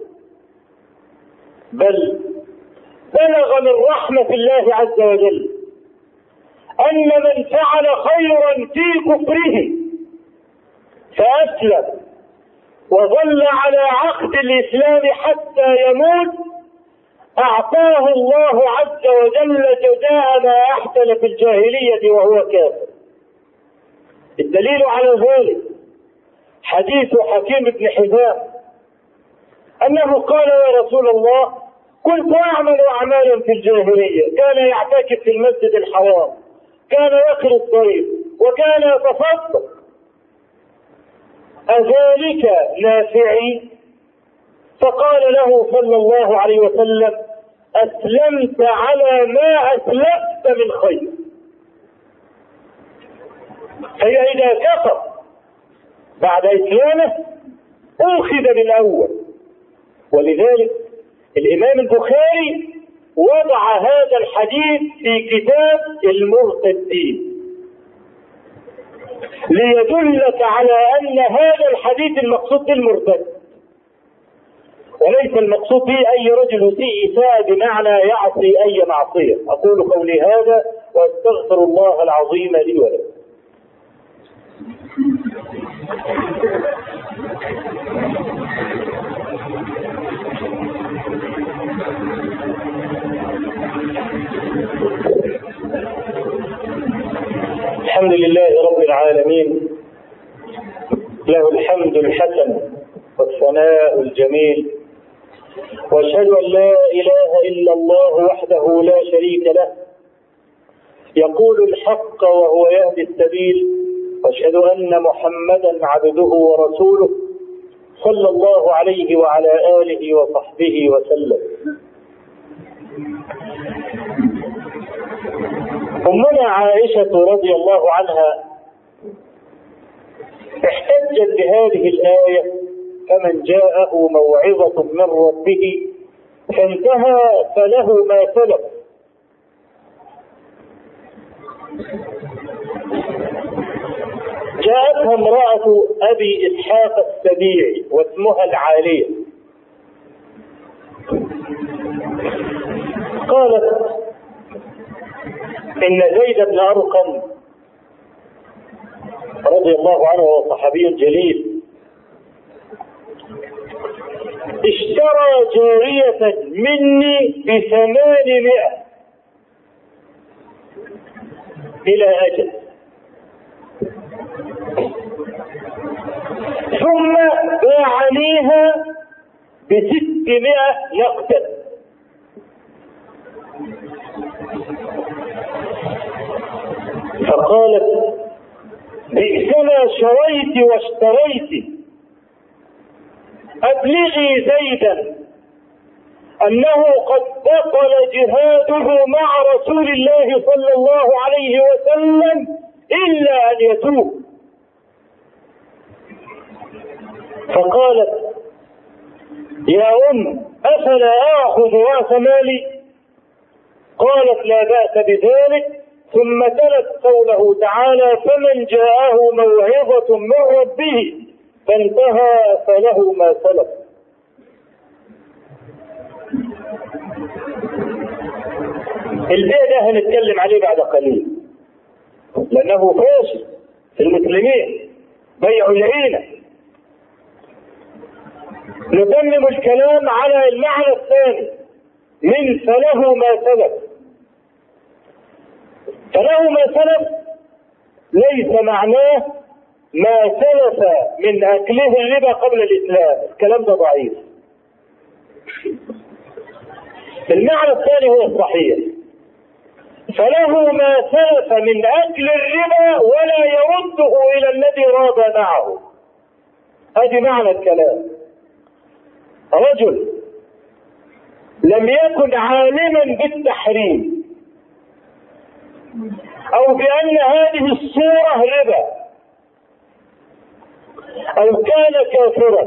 بل بلغ من رحمة الله عز وجل أن من فعل خيرا في كفره فأسلم وظل على عقد الإسلام حتى يموت أعطاه الله عز وجل جزاء ما أحسن في الجاهلية وهو كافر. الدليل على ذلك حديث حكيم بن حزام أنه قال: يا رسول الله، كنت أعمل أعمالا في الجاهلية، كان يعتكف في المسجد الحرام، كان يقري الضيف، وكان يتصدق، أذلك نافعي؟ فقال له صلى الله عليه وسلم: أسلمت على ما أسلفت من خير. فإذا كفر بعد إسلامه أخذ بالأول. ولذلك الإمام البخاري وضع هذا الحديث في كتاب المرتدين ليدلك على أن هذا الحديث المقصود بالمرتد، وليس المقصود به أي رجل يسيء إساءة بمعنى يعصي أي معصية. أقول قولي هذا وأستغفر الله العظيم لي ولكم. الحمد لله رب العالمين، له الحمد الحسن والثناء الجميل، واشهد ان لا اله الا الله وحده لا شريك له يقول الحق وهو يهدي السبيل، واشهد ان محمدا عبده ورسوله صلى الله عليه وعلى اله وصحبه وسلم. أمنا عائشة رضي الله عنها احتجت بهذه الآية: فمن جاءه موعظة من ربه فانتهى فله ما سلف. جاءتها امرأة أبي إسحاق السبيعي واسمها العالية، قالت: إن زيد بن أرقم رضي الله عنه وهو صحابي جليل اشترى جارية مني ب800 إلى أجل، ثم باعنيها ب600 نقدا. فقالت: بئس ما شريت واشتريت، أبلغي زيدا أنه قد بطل جهاده مع رسول الله صلى الله عليه وسلم إلا أن يتوب. فقالت: يا أفلا آخذ رأس مالي؟ قالت: لا بأس بذلك. ثم تلت قوله تعالى: فمن جاءه موعظة من ربه فانتهى فله ما سلف. البيع ده هنتكلم عليه بعد قليل لأنه فاشل في المسلمين، بيع العينة. نتمم الكلام على المعنى الثاني من فله ما سلف. فله ما سلف ليس معناه ما سلف من أكله الربا قبل الإسلام، الكلام ده ضعيف. المعنى الثاني هو الصحيح: فله ما سلف من أكل الربا ولا يرده إلى الذي راد معه. هذه معنى الكلام. رجل لم يكن عالما بالتحريم أو بأن هذه الصورة ربا، أو كان كافرا،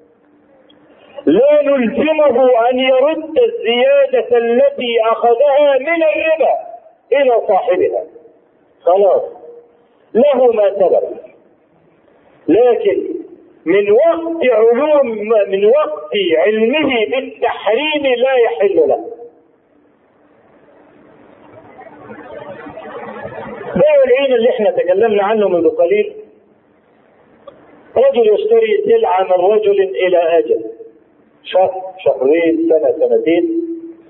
لا نلزمه أن يرد الزيادة التي أخذها من الربا إلى صاحبها، خلاص له ما سبق. لكن من وقت علمه بالتحريم لا يحل له. بيع العين اللي احنا تكلمنا عنه منذ قليل، رجل يشتري سلعة من رجل إلى أجل، شهر، شهرين، سنة، سنتين،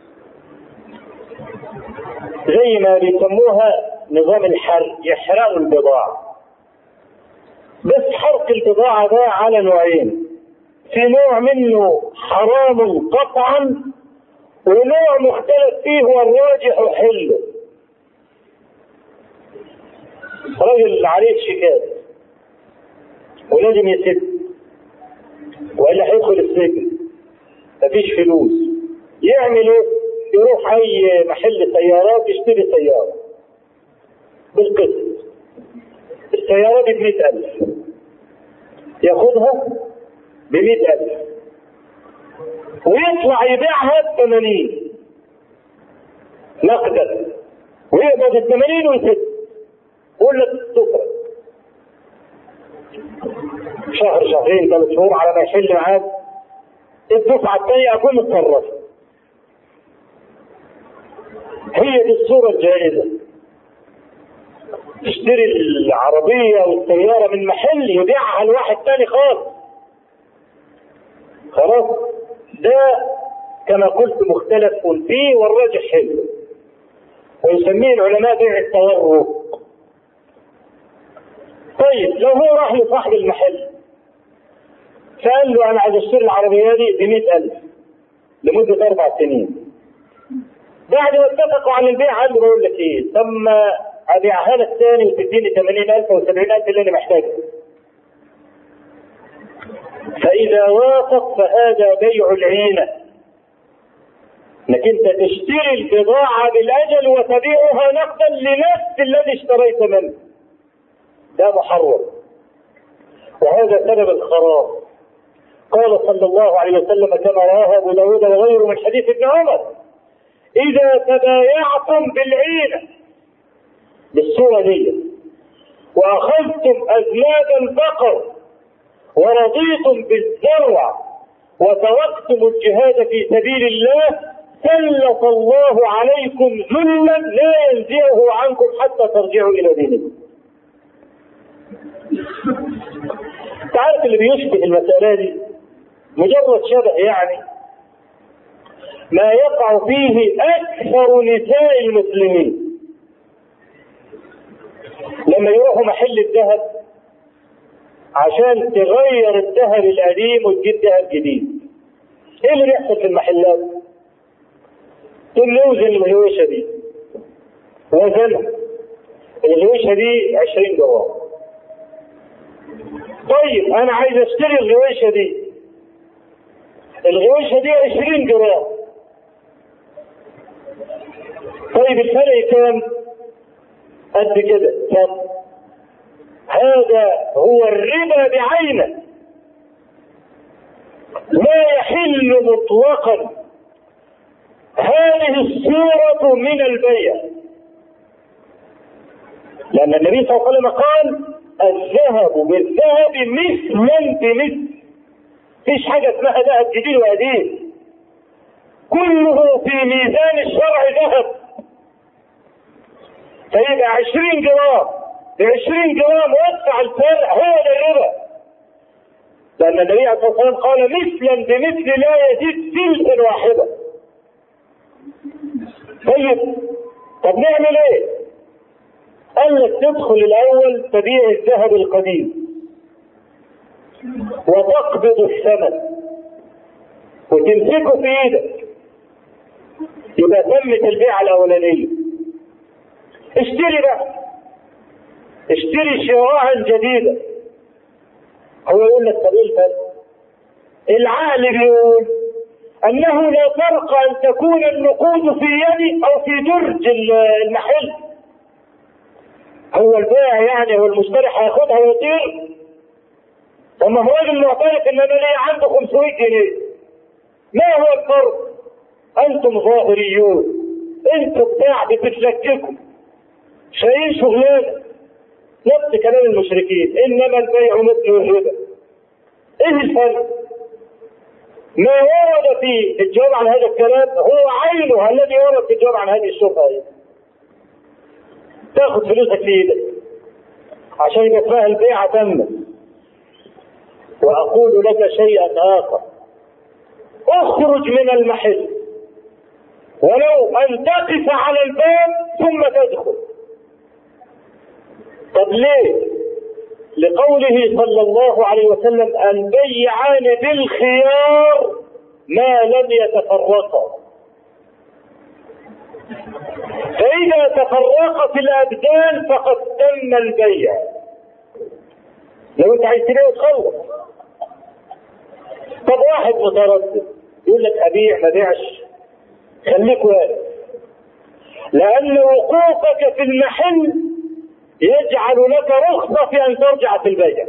زي ما بيسموها نظام الحرق، يحرقوا البضاعة. بس حرق البضاعة ده على نوعين، في نوع منه حرام قطعا، ونوع مختلف فيه والراجح حله. رجل عليه شيكات ولازم يسد وإلا هيدخل السجن، مفيش فلوس، يعمل ايه؟ يروح اي محل سيارات يشتري سيارة بالقسط، السيارة ب100,000، ياخدها ب100,000 ويطلع يبيعها ب80 نقدا، ويقبض ال80 ويسد، يقول لك شكرا، شهر، شهرين، 3 شهور على ما يحل معاك الدفعة الثانية أكون متصرف. هي دي الصورة الجائزة. تشتري العربية والسيارة من محل يبيعها لواحد ثاني خالص، خلاص، ده كما قلت مختلف فيه والراجح حلو، ويسميه العلماء بيع التورق. طيب لو هو راح لصاحب المحل فقال له أنا عايز أشتري العربية دي ب100,000 لمدة 4 سنين، بعد ما اتفقوا على البيع قال له بقول لك إيه، طب ما أبيعها لك ثاني وتديني 80,000 أو 70,000 اللي أنا محتاجها. فإذا وافق فهذا بيع العينة، انك انت تشتري البضاعة بالأجل وتبيعها نقدا لنفس الذي اشتريت منه، ده محرم، وهذا سبب الخراب. قال صلى الله عليه وسلم كما رواه أبو داود وغيره من حديث ابن عمر: إذا تبايعتم بالعينة بالصورة دي وأخذتم أذناب البقر ورضيتم بالزرع وتركتم الجهاد في سبيل الله سلط الله عليكم ذلا لا ينزعه عنكم حتى ترجعوا إلى دينكم. تعرف اللي بيشبه المسألة دي مجرد شبه، يعني ما يقع فيه أكثر نساء المسلمين لما يروحوا محل الذهب عشان تغير الذهب القديم وتجيب ذهب جديد. ايه اللي بيحصل في المحلات؟ تنوزن الهويشة دي، وزنها الهويشة دي 20 جرام. طيب انا عايز اشتري الهويشة دي، الهويشة دي 20 جرام. طيب الفرق كام؟ قد كده. طب هذا هو الربا بعينه، لا يحل مطلقا هذه الصورة من البيع، لأن النبي صلى الله عليه وسلم قال: الذهب بالذهب مثلا بمثل. فيش حاجة اسمها ذهب جديد وقديم، كله في ميزان الشرع ذهب. فيبقى 20 جرام ب20 جرام وادفع الفرق، هو ده الربا، لأن النبي عليه الصلاة والسلام قال: مثلا بمثل لا يزيد سلسا واحدة. طب نعمل ايه؟ قال لك تدخل الأول تبيع الذهب القديم وتقبض الثمن وتمسكه في ايدك، يبقى تمت البيعة الأولانية. اشتري بقى، اشتري شراء جديدا. هو يقول لك طب ايه الفرق؟ العقل بيقول انه لا فرق ان تكون النقود في يدي او في درج المحل، هو البائع يعني هو المشتري هياخدها ويطير؟ طب ما هو راجل معترف ان انا ليا عنده 500 جنيه. ما هو الفرق؟ انتم ظاهريون، انتم بتاع بتتلككوا شايلين شغلانه، نفس كلام المشركين انما البيع مثل الربا. ايه الفرق؟ ما ورد في الجواب عن هذا الكلام هو عينه الذي ورد في الجواب عن هذه الشبهه. تاخذ فلوسك في ايدك عشان يبقى فيها البيعه تمت. واقول لك شيئا اخر، اخرج من المحل ولو ان تقف على الباب ثم تدخل. طب ليه؟ لقوله صلى الله عليه وسلم البيعان بالخيار ما لم يتفرقا. فإذا تفرقت الأبدان فقد تم البيع. لو أنت عايز تبيع تخلص. طب واحد متردد يقول لك أبيع ما بيعش، خليك واقف، لأن وقوفك في المحل يجعل لك رخصة في أن ترجع في البيع.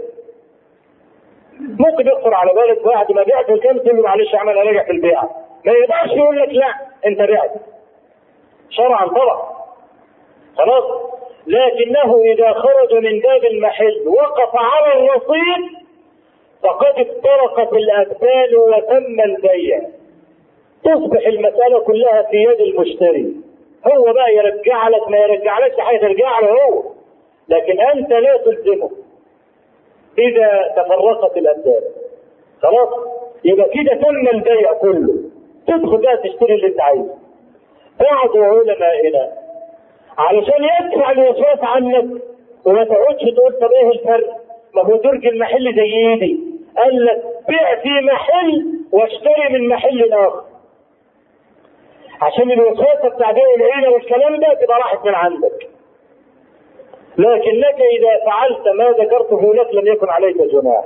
ممكن يخطر على بالك بعد ما بعت الكام تقول له معلش اعمل راجع في البيع، ما يقدرش يقول لك لا أنت بعت شرعا طبعا خلاص. لكنه إذا خرج من باب المحل وقف على الرصيد فقد افترقت الأبدان وتم البيع. تصبح المسألة كلها في يد المشتري، هو بقى يرجع لك ما يرجع لك هيرجع له هو، لكن أنت لا تلزمه إذا تفرقت الأبدان. خلاص يبقى كده تم البيع كله، تدخل بقى تشتري اللي أنت عايزه. بعض علمائنا علشان يدفع الوسواس عنك وما تقعدش تقول طب ايه الفرق؟ ما هو درج المحل زي ايدي، قال لك بيع في محل واشتري من محل اخر عشان الوسواسه بتاع بيع العيله والكلام ده تبقى راحت من عندك. لكنك اذا فعلت ما ذكرته لك لم يكن عليك جناح.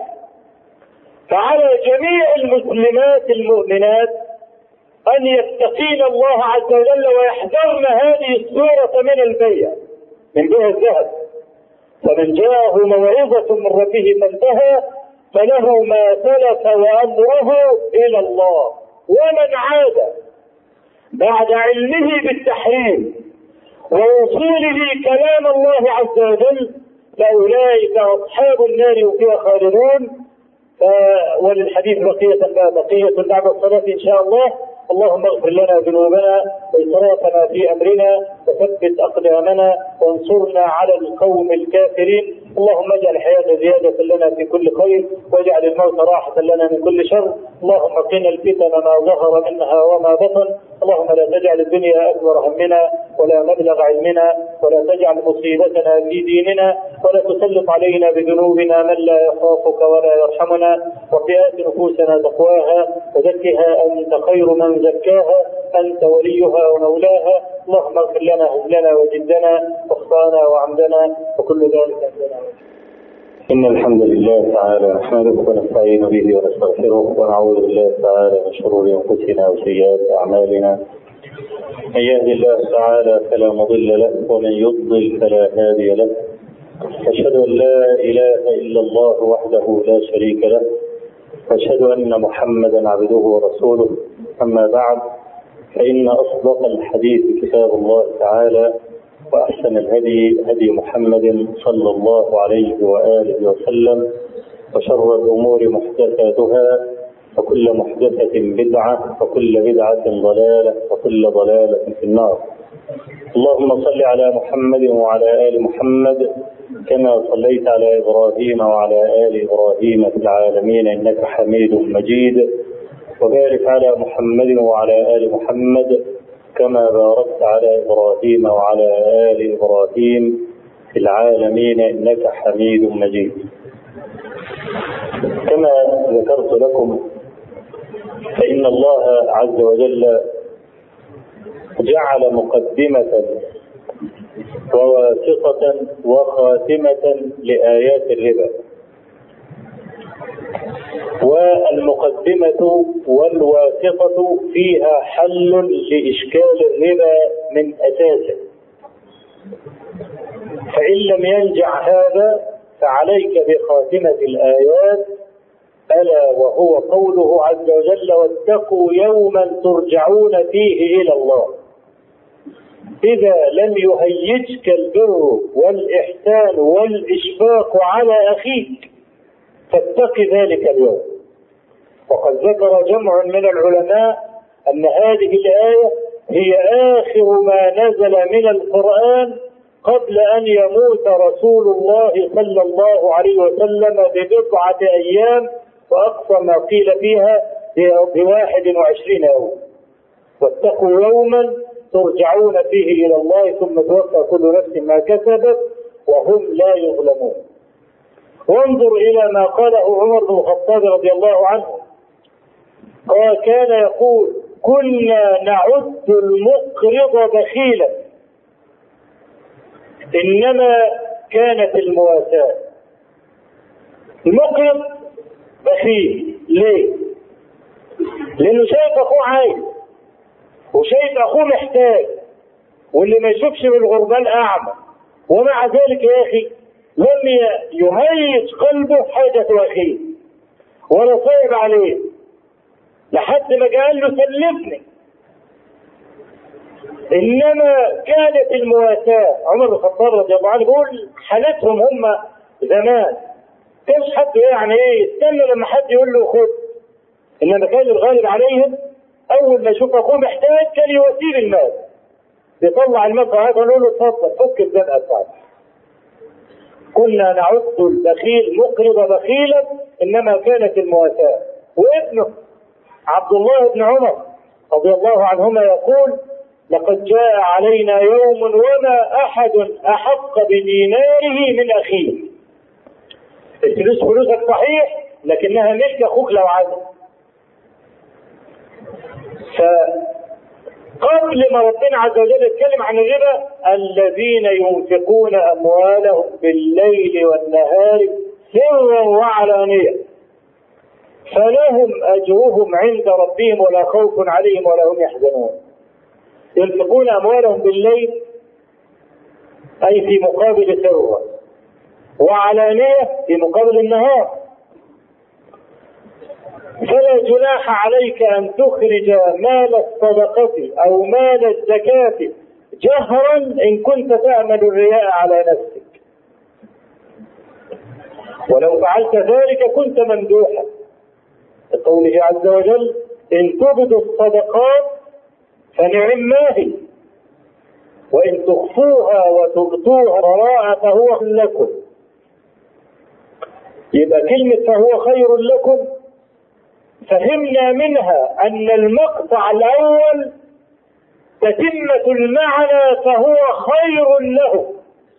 فعلى جميع المسلمات المؤمنات أن يتقين الله عز وجل ويحذرن هذه الصورة من البيع، من بيع الذهب. فمن جاءه موعظة من ربه فانتهى فله ما سلف وأمره إلى الله، ومن عاد بعد علمه بالتحريم ووصوله كلام الله عز وجل فأولئك أصحاب النار هم فيها خالدون. وللحديث بقية بعد الصلاة إن شاء الله. اللهم اغفر لنا ذنوبنا وإسرافنا في أمرنا وثبت أقدامنا وانصرنا على القوم الكافرين. اللهم اجعل الحياة زيادة لنا في كل خير واجعل الموت راحة لنا من كل شر. اللهم قنا الفتن ما ظهر منها وما بطن. اللهم لا تجعل الدنيا أكبر همنا ولا مبلغ علمنا ولا تجعل مصيبتنا في ديننا ولا تسلط علينا بذنوبنا من لا يخافك ولا يرحمنا. وآت نفوسنا تقواها وزكها أنت خير من زكاها أنت وليها ومولاها. اللهم اغفر لنا هزلنا وجدنا واخطانا وعمدنا وكل ذلك عندنا. إن الحمد لله تعالى نحمده ونستعين به ونستغفره ونعوذ بالله تعالى من شرور أنفسنا وسيئات أعمالنا. من يهد الله تعالى فلا مضل له ومن يضلل فلا هادي له. أشهد أن لا إله إلا الله وحده لا شريك له وأشهد أن محمدا عبده ورسوله. أما بعد، فإن أصدق الحديث كتاب الله تعالى وأحسن الهدي هدي محمد صلى الله عليه وآله وسلم وشر الأمور محدثاتها وكل محدثة بدعة وكل بدعة ضلالة وكل ضلالة في النار. اللهم صل على محمد وعلى آل محمد كما صليت على إبراهيم وعلى آل إبراهيم في العالمين إنك حميد مجيد، وبارك على محمد وعلى آل محمد كما باركت على إبراهيم وعلى آل إبراهيم في العالمين إنك حميد مجيد. كما ذكرت لكم فإن الله عز وجل جعل مقدمة وواسطة وخاتمة لآيات الربا، والمقدمة والواسطة فيها حل لإشكال الربا من أساسه. فإن لم ينجع هذا فعليك بخاتمة الآيات، ألا وهو قوله عز وجل: واتقوا يوما ترجعون فيه إلى الله. إذا لم يهيجك البر والإحسان والإشفاق على أخيك فاتق ذلك اليوم. وقد ذكر جمع من العلماء أن هذه الآية هي آخر ما نزل من القرآن قبل أن يموت رسول الله صلى الله عليه وسلم ببضعة أيام، وأقصى ما قيل فيها ب21 يوم. واتقوا يوما ترجعون فيه إلى الله ثم توفى كل نفس ما كسبت وهم لا يظلمون. وانظر إلى ما قاله عمر بن الخطاب رضي الله عنه، قال: كان يقول: كنا نعد المقرض بخيلا، إنما كانت المواساة. المقرض بخيل ليه؟ لأنه شايف أخوه عايز، وشايف أخوه محتاج، واللي ما يشوفش بالغربال أعمى، ومع ذلك يا أخي لم يهيج قلبه حاجة أخيه ولا صعب عليه لحد ما قال له: سلفني. إنما كانت المواساة. عمر بن الخطاب رضي الله عنه يقول حالتهم هم زمان كانش حد يعني يستنى لما حد يقول له خد، إنما كان الغالب عليهم أول ما يشوف أخوه محتاج كان يواسيه المال، يطلع المال هذا ويقول له: اتفضل فك الزنقة بتاعتك. كنا نعد البخيل مقرض بخيلا، إنما كانت المواساة. وابنه عبد الله بن عمر رضي الله عنهما يقول: لقد جاء علينا يوم وما أحد أحق بديناره من أخيه. الفلوس فلوسك صحيح، لكنها ملك أخوك لو عايز. فقبل ما ربنا عز وجل يتكلم عن الربا: الذين ينفقون أموالهم بالليل والنهار سرا وعلانية فلهم أجرهم عند ربهم ولا خوف عليهم ولا هم يحزنون. ينفقون أموالهم بالليل أي في مقابل سرة، وعلانية في مقابل النهار. فلا جناح عليك أن تخرج مال الصدقة أو مال الزكاة جهرا إن كنت تأمل الرياء على نفسك، ولو فعلت ذلك كنت ممدوحا. قوله عز وجل: إن تبدوا الصدقات فنعم ما هي، وإن تخفوها وتبدوها وراء فهو لكم. يبقى كلمة فهو خير لكم فهمنا منها أن المقطع الأول تتمة المعنى فهو خير له.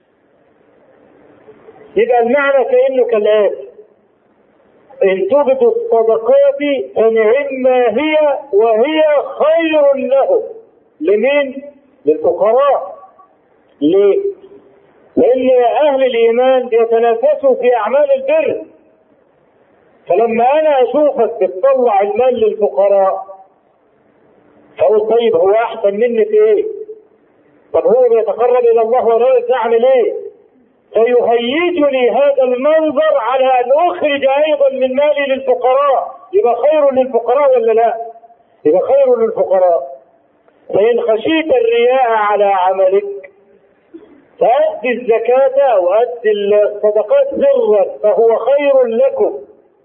يبقى المعنى كأنه كالآتي: إن تبدوا الصدقات فنعم ما هي وهي خير له. لمين؟ للفقراء. ليه؟ لأن أهل الإيمان بيتنافسوا في أعمال البر، فلما أنا أشوفك بتطلع المال للفقراء فأقول: طيب هو أحسن مني في إيه؟ طب هو بيتقرب إلى الله ولا يعمل إيه؟ فيهيجني هذا المنظر على أن أخرج أيضا من مالي للفقراء. يبقى خير للفقراء ولا لا؟ يبقى خير للفقراء. فإن خشيت الرياء على عملك فأدي الزكاة أو أدي الصدقات سرا فهو خير لكم.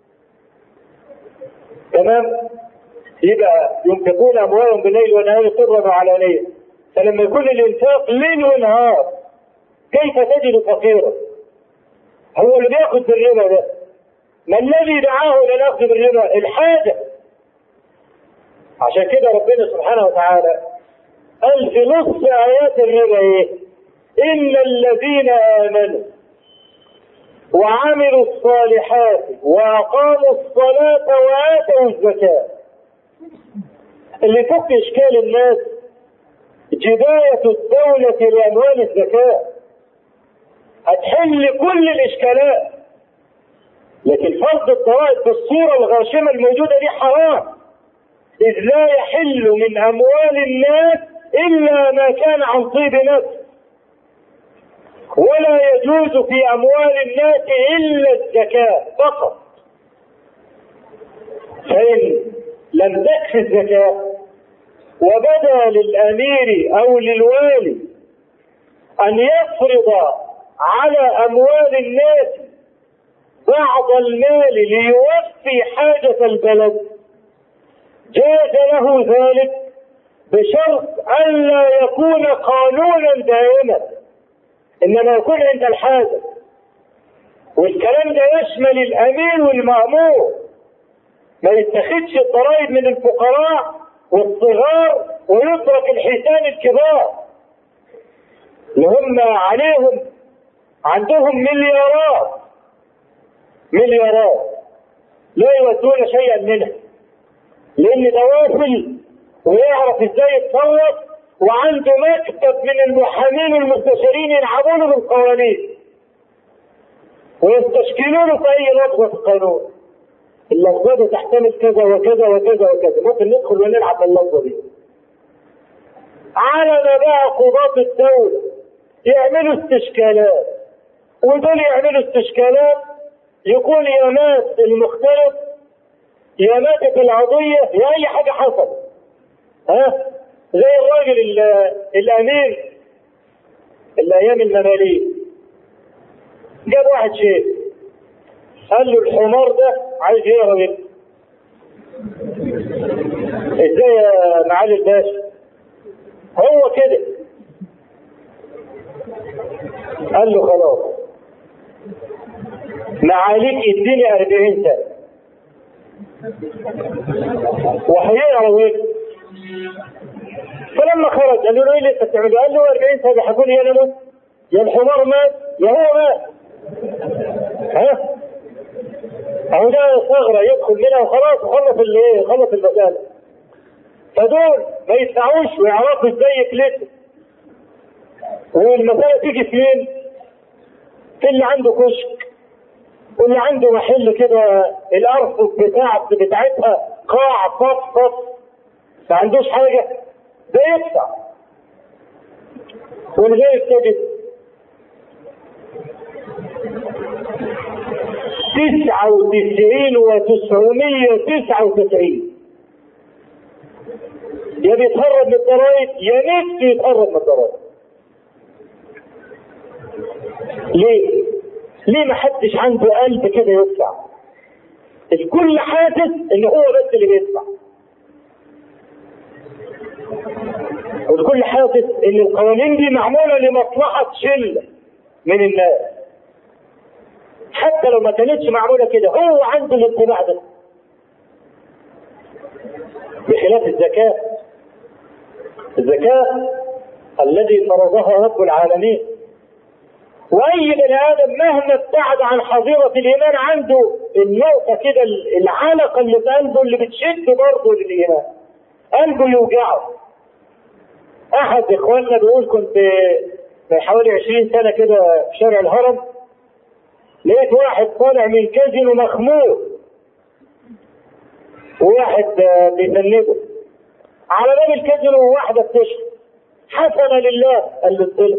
تمام؟ يبقى ينفقون أموالهم بالليل والنهار سرا وعلانية. فلما يكون الإنفاق ليل ونهار كيف تجد فقيرا؟ هو اللي بياخذ بالربا ده، ما الذي دعاه إلى الأخذ بالربا؟ الحاجة. عشان كده ربنا سبحانه وتعالى قال في نص آيات الربا إيه؟ إن الذين آمنوا وعملوا الصالحات وأقاموا الصلاة وآتوا الزكاة. اللي يفك إشكال الناس جباية الدولة لأموال الزكاة هتحل كل الإشكالات، لكن فرض الضرائب بالصورة الغاشمة الموجودة دي حرام، إذ لا يحل من أموال الناس إلا ما كان عن طيب نفس. ولا يجوز في أموال الناس إلا الزكاة فقط. فإن لم تكفي الزكاة وبدا للأمير أو للوالي أن يفرض على أموال الناس بعض المال ليوفي حاجة البلد، جاز له ذلك بشرط ألا يكون قانونا دائما، إنما يكون عند الحاجة. والكلام ده يشمل الأمير والمأمور، ما يتخذش الضرائب من الفقراء والصغار ويترك الحيتان الكبار اللي هم عندهم مليارات لا يودون شيئا منها، لأن ده واصل ويعرف ازاي يتصرف، وعنده مكتب من المحامين والمستشارين يلعبونه بالقوانين ويستشكلونه في أي لفظة في القانون. اللفظة دي تحتمل كذا وكذا وكذا وكذا، ممكن ندخل ونلعب باللفظة دي. على ما بقى قضاة الدولة يعملوا استشكالات، ودول يعملوا استشكالات يكون يامات المختلف يامات العضية يا أي حاجة حصل. زي الراجل الأمير الأيام المماليك جاب واحد شيخ قال له الحمار ده عايز يهرب. ازاي يا معالي الباشا؟ هو كده. قال له خلاص معاليك اديني 40 سنة وهيهرب. فلما خرج قال له ايه اللي انت بتعمله؟ قال له 40 سنة هيكون يا انا موت يا الحمار مات يا هو مات. اهو ده ثغرة يدخل منها وخلاص خلص المسألة. فدول ما يدفعوش ويعرفوا ازاي يفلتوا، والمسألة تيجي فين؟ في اللي عنده كشك واللي عنده محل كده الأرفف بتاعتها قاع صف ما عندوش حاجة، ده يدفع والغير تجد 99,999 يا بيتهرب من الضرائب يا نفسه يتهرب من الضرائب. ليه ما حدش عنده قلب كده يدفع؟ الكل حاسس ان هو بس اللي بيدفع، والكل حاسس ان القوانين دي معمولة لمصلحة شلة من الناس، حتى لو ما كانتش معمولة كده هو عنده الانطباع ده. بخلاف الزكاة الذي فرضها رب العالمين، واي بني ادم مهما ابتعد عن حظيرة الايمان عنده النقطة كده العلقة اللي في قلبه اللي بتشد برضه للايمان، قلبه يوجعه. احد اخواننا بيقول كنت من حوالي 20 سنة كده في شارع الهرم، لقيت واحد طالع من كازينو مخمور وواحد بيسنده على باب الكازينو وواحدة بتشرب. حسنا لله قال له اديلها.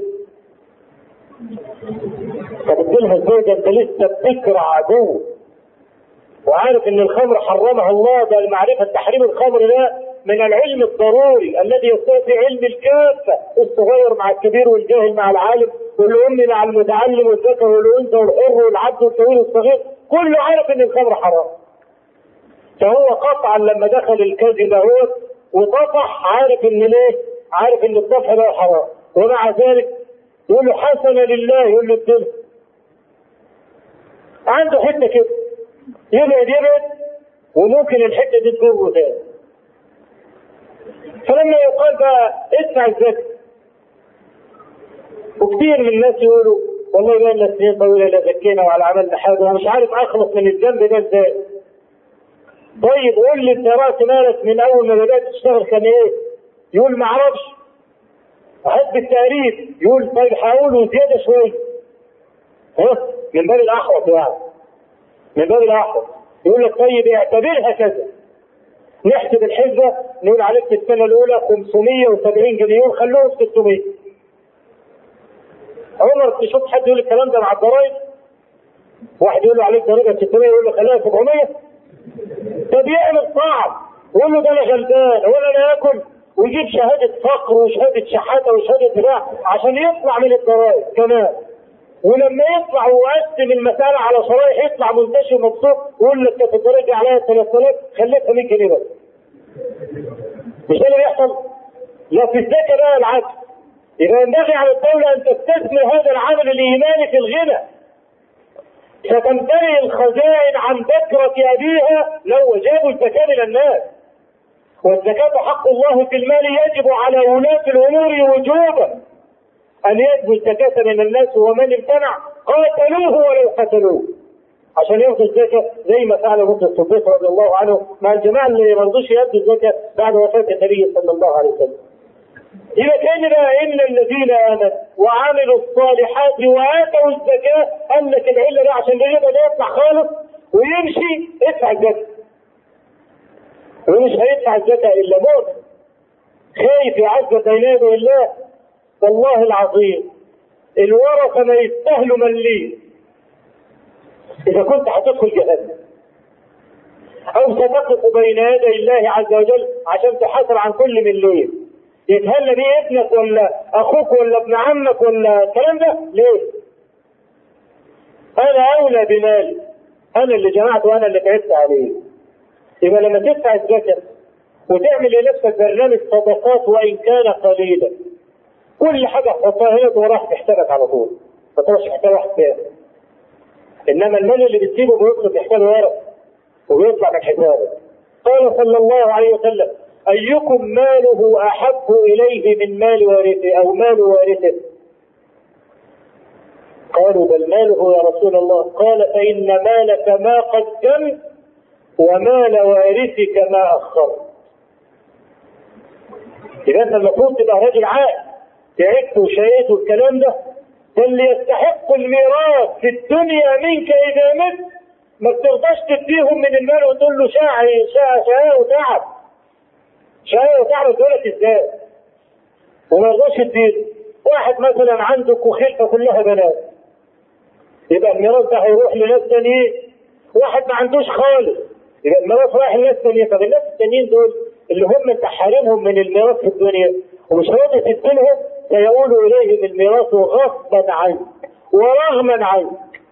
طب اديلها ازاي؟ ده انت لسه بتكرع عدو وعارف ان الخمر حرمها الله. ده المعرفة تحريم الخمر ده من العلم الضروري الذي يستوفي علم الكافة، الصغير مع الكبير والجاهل مع العالم والأم مع المتعلم والذكر والأنثى والحر والعبد والكبير والصغير، كله عارف ان الخمر حرام. فهو قطعا لما دخل الكازينو هو وطفح عارف ان ليه؟ عارف ان الطفح ده حرام، ومع ذلك يقول له حسنا لله، يقول له اديله. عنده حته كده يبعد وممكن الحته دي تجره تاني. فلما يقال بقى ادفع الزكاه، وكثير من الناس يقولوا والله بقى لنا سنين طويله لا زكينا ولا عملنا حاجه ومش عارف اخلص من الذنب ده ازاي. طيب قول لي انت راس مالك من اول ما بدات تشتغل كان ايه؟ يقول ما اعرفش. هات بالتقريب. يقول طيب حاولوا زياده شويه. من باب الاحوط يعني. من باب الاحوط. يقول لك طيب اعتبرها كذا. نحسب الحسبه نقول عليك في السنه الاولى 570 جنيه خلوهم 600. عمر تشوف حد يقول الكلام ده مع الضرايب؟ واحد يقول له عليك ضريبه 600 يقول له خليها 700. طب يعمل صعب يقول له ده انا غلبان ولا انا اكل، ويجيب شهاده فقر وشهاده شحاته وشهاده بتاع عشان يطلع من الضرايب كمان. ولما يطلع ويقسم المساله على شرايح يطلع منتشر مبسوط ويقول لك كانت الضرايب عليها 3000 خليتها 100 جنيه بس. مش ده اللي بيحصل؟ لا في الزكاه بقى العكس. يبقى ينبغي على الدوله ان تستثمر هذا العمل الايماني في الغنى. ستمتلئ الخزائن عن بكرة أبيها لو جابوا الزكاة إلى الناس. والزكاة حق الله في المال يجب على ولاة الأمور وجوبا أن يجبوا الزكاة من الناس، ومن امتنع قاتلوه ولو قتلوه عشان ياخذوا الزكاة زي ما فعل ابن الصديق رضي الله عنه مع الجماعة اللي ما رضوش يأدوا الزكاة بعد وفاة النبي صلى الله عليه وسلم. إذا كان بقى إن الذين آمنوا وعملوا الصالحات وآتوا الزكاة قال لك العلة ده عشان الربا ده يطلع خالص ويمشي ادفع الزكاة. ومش هيدفع الزكاة إلا موت خايف يعذب بين يدي الله. والله العظيم الورثة ما يستاهلوا مليم إذا كنت هتدخل جهنم أو ستقف بين يدي الله عز وجل عشان تحاسب عن كل مليم. يتهلى بيه ابنك ولا اخوك ولا ابن عمك ولا الكلام ده ليه؟ انا اولى بمالي، انا اللي جمعت وانا اللي تعبت عليه. يبقى لما تدفع الزكاه وتعمل لنفسك برنامج صدقات وان كان قليلا، كل حاجه تحطها هنا وراح تحتاجك على طول، ما تروحش تحتاج واحد تاني. انما المال اللي بتسيبه بيطلب يحتاج ورق وبيطلع من حسابك. قال صلى الله عليه وسلم: أيكم ماله أحب إليه من مال وارثه أو مال وارثه؟ قالوا: بل ماله يا رسول الله. قال: فإن مالك ما قدمت ومال وارثك ما أخرت. إذا أنت المفروض تبقى راجل عاقل، تعبت وشقيت والكلام ده اللي يستحق الميراث في الدنيا منك إذا مت ما ترضاش تديهم من المال وتقول له شقى وتعب شقى وتعب دولت ازاي؟ وما يرضاش يديله. واحد مثلا عندك وخلفه كلها بنات، يبقى الميراث ده هيروح لناس تانيين. واحد ما عندوش خالص، يبقى الميراث رايح لناس تانيين. طب الناس التانيين دول اللي هم انت حارمهم من الميراث في الدنيا ومش راضي تديلهم، سيقولوا اليهم الميراث غصبا عنك ورغما عنك.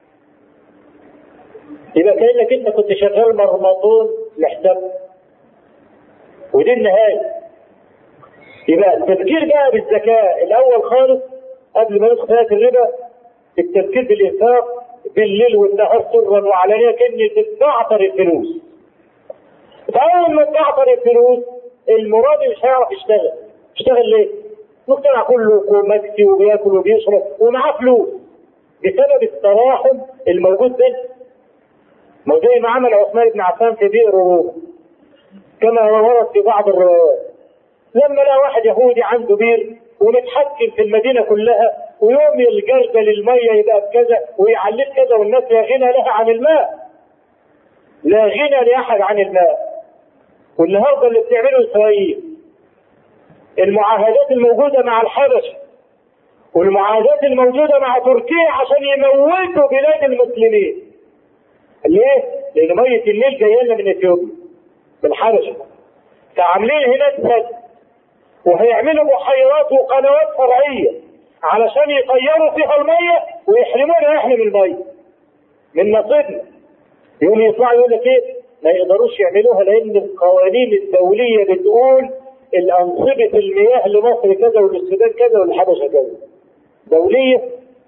يبقى كأنك انت كنت شغال مرمطون لحسابك، ودي النهاية. يبقى التفكير بقى بالزكاة الأول خالص قبل ما ندخل في الربا، التفكير بالإنفاق بالليل والنهار سرا وعلانية كأنك تستعطر الفلوس. فأول ما تستعطر الفلوس المراد مش هيعرف يشتغل. يشتغل ليه؟ المجتمع كله مكسي وبياكل وبيشرب ومعاه فلوس بسبب التراحم الموجود بينه. ما زي ما عمل عثمان بن عفان في بئر روما كما ورد في بعض الروايات. لما لقى واحد يهودي عنده بير ومتحكم في المدينة كلها، ويوم الجردل المية يبقى بكذا ويعلق كذا، والناس لا غنى لها عن الماء، لا غنى لأحد عن الماء. والنهارده اللي بتعمله إسرائيل المعاهدات الموجودة مع الحبشة والمعاهدات الموجودة مع تركيا عشان يموتوا بلاد المسلمين. ليه؟ لأن مية النيل جاية لنا من إثيوبيا من الحبشة، فعاملين هناك سد وهيعملوا بحيرات وقنوات فرعية علشان يطيروا فيها المية ويحرمونا احنا من المية من نصيبنا. يوم يطلعوا يقول لك ايه؟ ما يقدروش يعملوها لأن القوانين الدولية بتقول الأنصبة المياه لمصر كذا وللسودان كذا وللحبشة كذا. دولية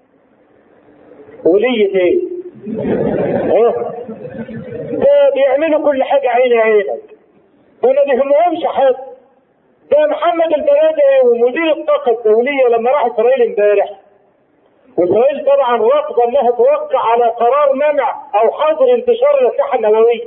ولية ايه؟ ده بيعملوا كل حاجة عيني عينك، ده ما بيهمهمش حد. ده محمد البرادعي ومدير الطاقة الدولية لما راح إسرائيل امبارح، وإسرائيل طبعا رافضة إنها توقع على قرار منع أو حظر انتشار الأسلحة النووية،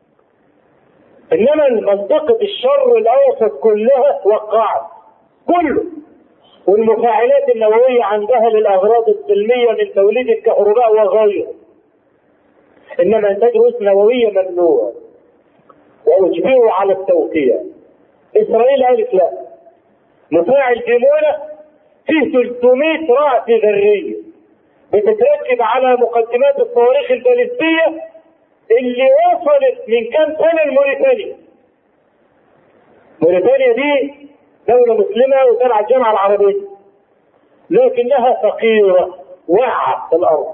إنما منطقة الشرق الأوسط كلها وقعت كله، والمفاعلات النووية عندها للأغراض السلمية من توليد الكهرباء وغيره. إنما إنتاج رؤوس نووية ممنوع وأجبروا على التوقيع. إسرائيل قالت لا، مفاعل ديمونة فيه 300 رأس ذرية بتتركب على مقدمات الصواريخ البالستية اللي وصلت من كام سنة لموريتانيا. موريتانيا دي دولة مسلمة وتابعة الجامعة العربية، لكنها فقيرة واقعة في الأرض.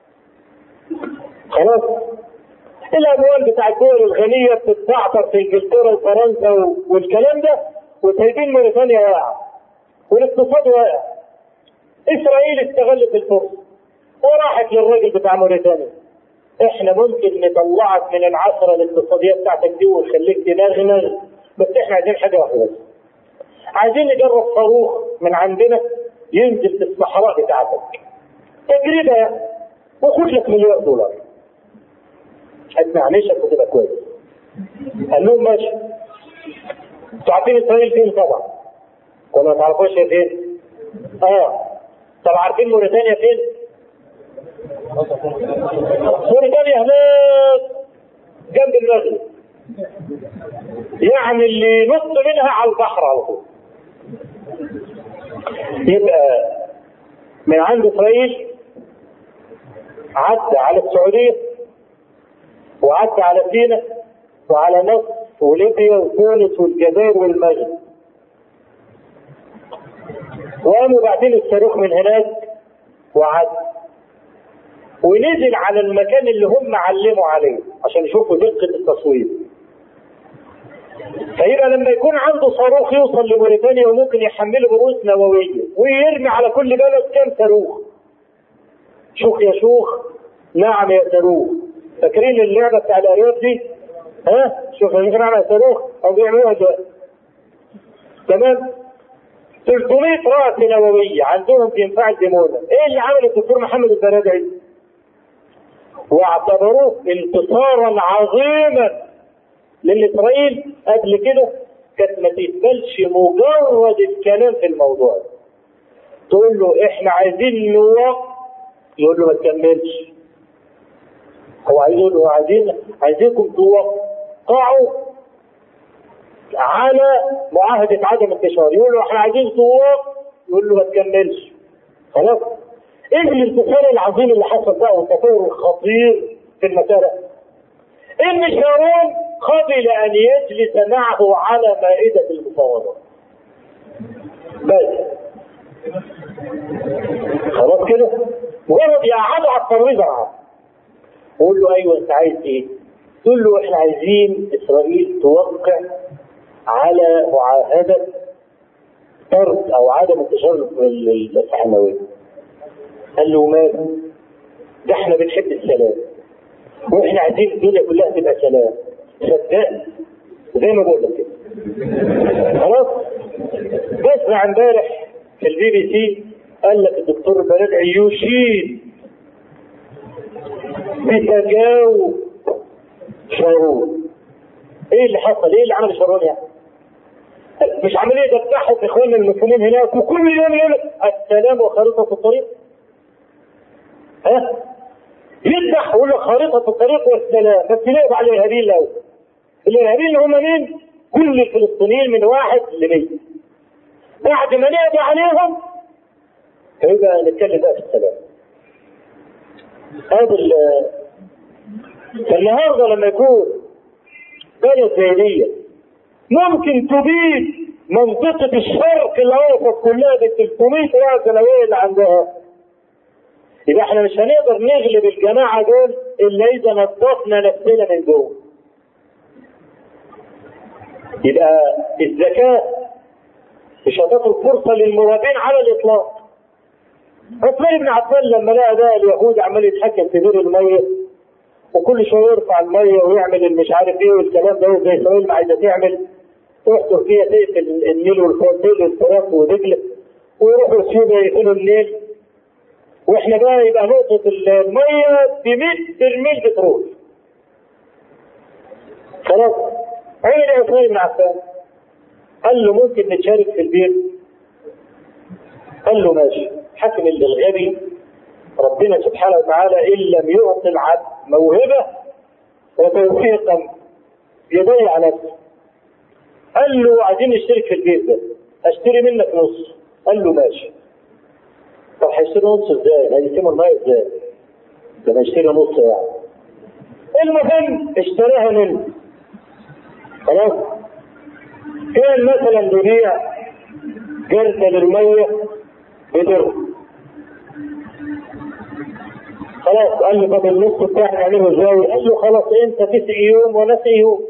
خلاص الأموال بتاع الدول الغنية بتتبعتر في إنجلترا وفرنسا والكلام ده، وسايبين موريتانيا واقعة والاقتصاد واقع. إسرائيل استغلت الفرصة وراحت للراجل بتاع موريتانيا، احنا ممكن نطلعك من العثرة الاقتصادية بتاعتك دي ونخليك تنغنغ، بس احنا عايزين حاجة واحدة، عايزين نجرب صاروخ من عندنا ينزل في الصحراء بتاعتك تجربة وخد لك $1,000,000. اسمع نشك وتبقى كويس. قال لهم ماشي. انتوا عارفين اسرائيل فين طبعا؟ ولا ما تعرفوش هي فين؟ طب عارفين موريتانيا فين؟ موريتانيا هناك جنب المغرب، يعني اللي نص منها على البحر على طول. يبقى من عند اسرائيل عدى على السعوديه وعدى على سيناء وعلى مصر وليبيا وتونس والجزائر والمغرب، وقاموا بعدين الصاروخ من هناك وعدى ونزل على المكان اللي هم علموا عليه عشان يشوفوا دقة التصوير. فيبقى لما يكون عنده صاروخ يوصل لموريتانيا وممكن يحمله برؤوس نووية ويرمي على كل بلد كام صاروخ. شوخ يا شوخ، نعم يا صاروخ. فاكرين اللعبة بتاع الأرياف دي؟ شوف ممكن على صاروخ أو بيعملوها دلوقتي. تمام؟ 300 رأس نووية عندهم في انفاع الدمونة. ايه اللي عمله الدكتور محمد البرادعي؟ واعتبروه انتصارا عظيما لإسرائيل. قبل كده كانت ما تقبلش مجرد الكلام في الموضوع. تقول له احنا عايزين نوقف، يقول له ما تكملش. هو يقول له عايزينكم توقعوا على معاهدة عدم انتشار. يقول له احنا عايزين توقف، يقول له ما تكملش. خلاص. ايه الانتصار العظيم اللي حصل بقى والتطور الخطير في المسألة؟ ان شارون قبل ان يجلس معه على مائدة المفاوضات. بس خلاص كده مجرد يقعدوا على الترابيزة معاه. قول له ايوه انت عايز ايه؟ تقول له احنا عايزين اسرائيل توقع على معاهدة طرد او عدم انتشار الاسلحة النووية. قال له ماذا؟ ده احنا بنحب السلام واحنا عايزين الدنيا كلها تبقى سلام. صدقني زي ما بقول لك كده. خلاص. بسمع امبارح في الBBC قال لك الدكتور البرادعي يشيد بتجاوب شارون. ايه اللي حصل؟ ايه اللي عمل شارون يعني؟ مش عمليه تفتحوا في اخواننا المسلمين هناك وكل يوم يقول السلام وخريطه الطريق؟ يفتح ويقول لك خريطه الطريق والسلام، بس يقف على الارهابيين الاول. الارهابيين هم مين؟ كل الفلسطينيين من 1 ل100. بعد ما نقضي عليهم يبقى نتكلم بقى في السلام. هذا النهارده لما يكون بلد زي دي ممكن تبيد منطقة الشرق الأوسط كلها ب 300 رأس نووية اللي عندها، يبقى احنا مش هنقدر نغلب الجماعة دول إلا إذا نظفنا نفسنا من جوه. يبقى الذكاء مش هتترك فرصة للمرابين على الإطلاق. عثمان بن عفان لما لقى ده اليهود عمال يتحكم في بير المية وكل شويه يرفع الميه ويعمل المش عارف ايه والكلام ده زي اسرائيل ما عايزه تعمل، تحضر فيها تقفل النيل والفرات والفرات ودجله ويروحوا اثيوبيا يقفلوا النيل، واحنا بقى يبقى نقطه الميه ب 100 برميل بترول. خلاص. عمل ايه عثمان بن عفان؟ قال له ممكن نتشارك في البير؟ قال له ماشي. حكم الغبي ربنا سبحانه وتعالى إن لم يعطي العبد موهبة وتوفيقا يضيع نفسه. قال له عايزين نشترك في البيت ده، اشتري منك نص. قال له ماشي. طب هيشتري نص ازاي؟ هيقسموا المية ازاي؟ لما يشتري نص يعني. المهم اشتراها منه خلاص. كان مثلا بيبيع جردة للمية بدرهم، خلاص قال له طب النص بتاعي نعمله ازاي؟ قال له خلاص انت تسقي يوم وانا اسقي يوم،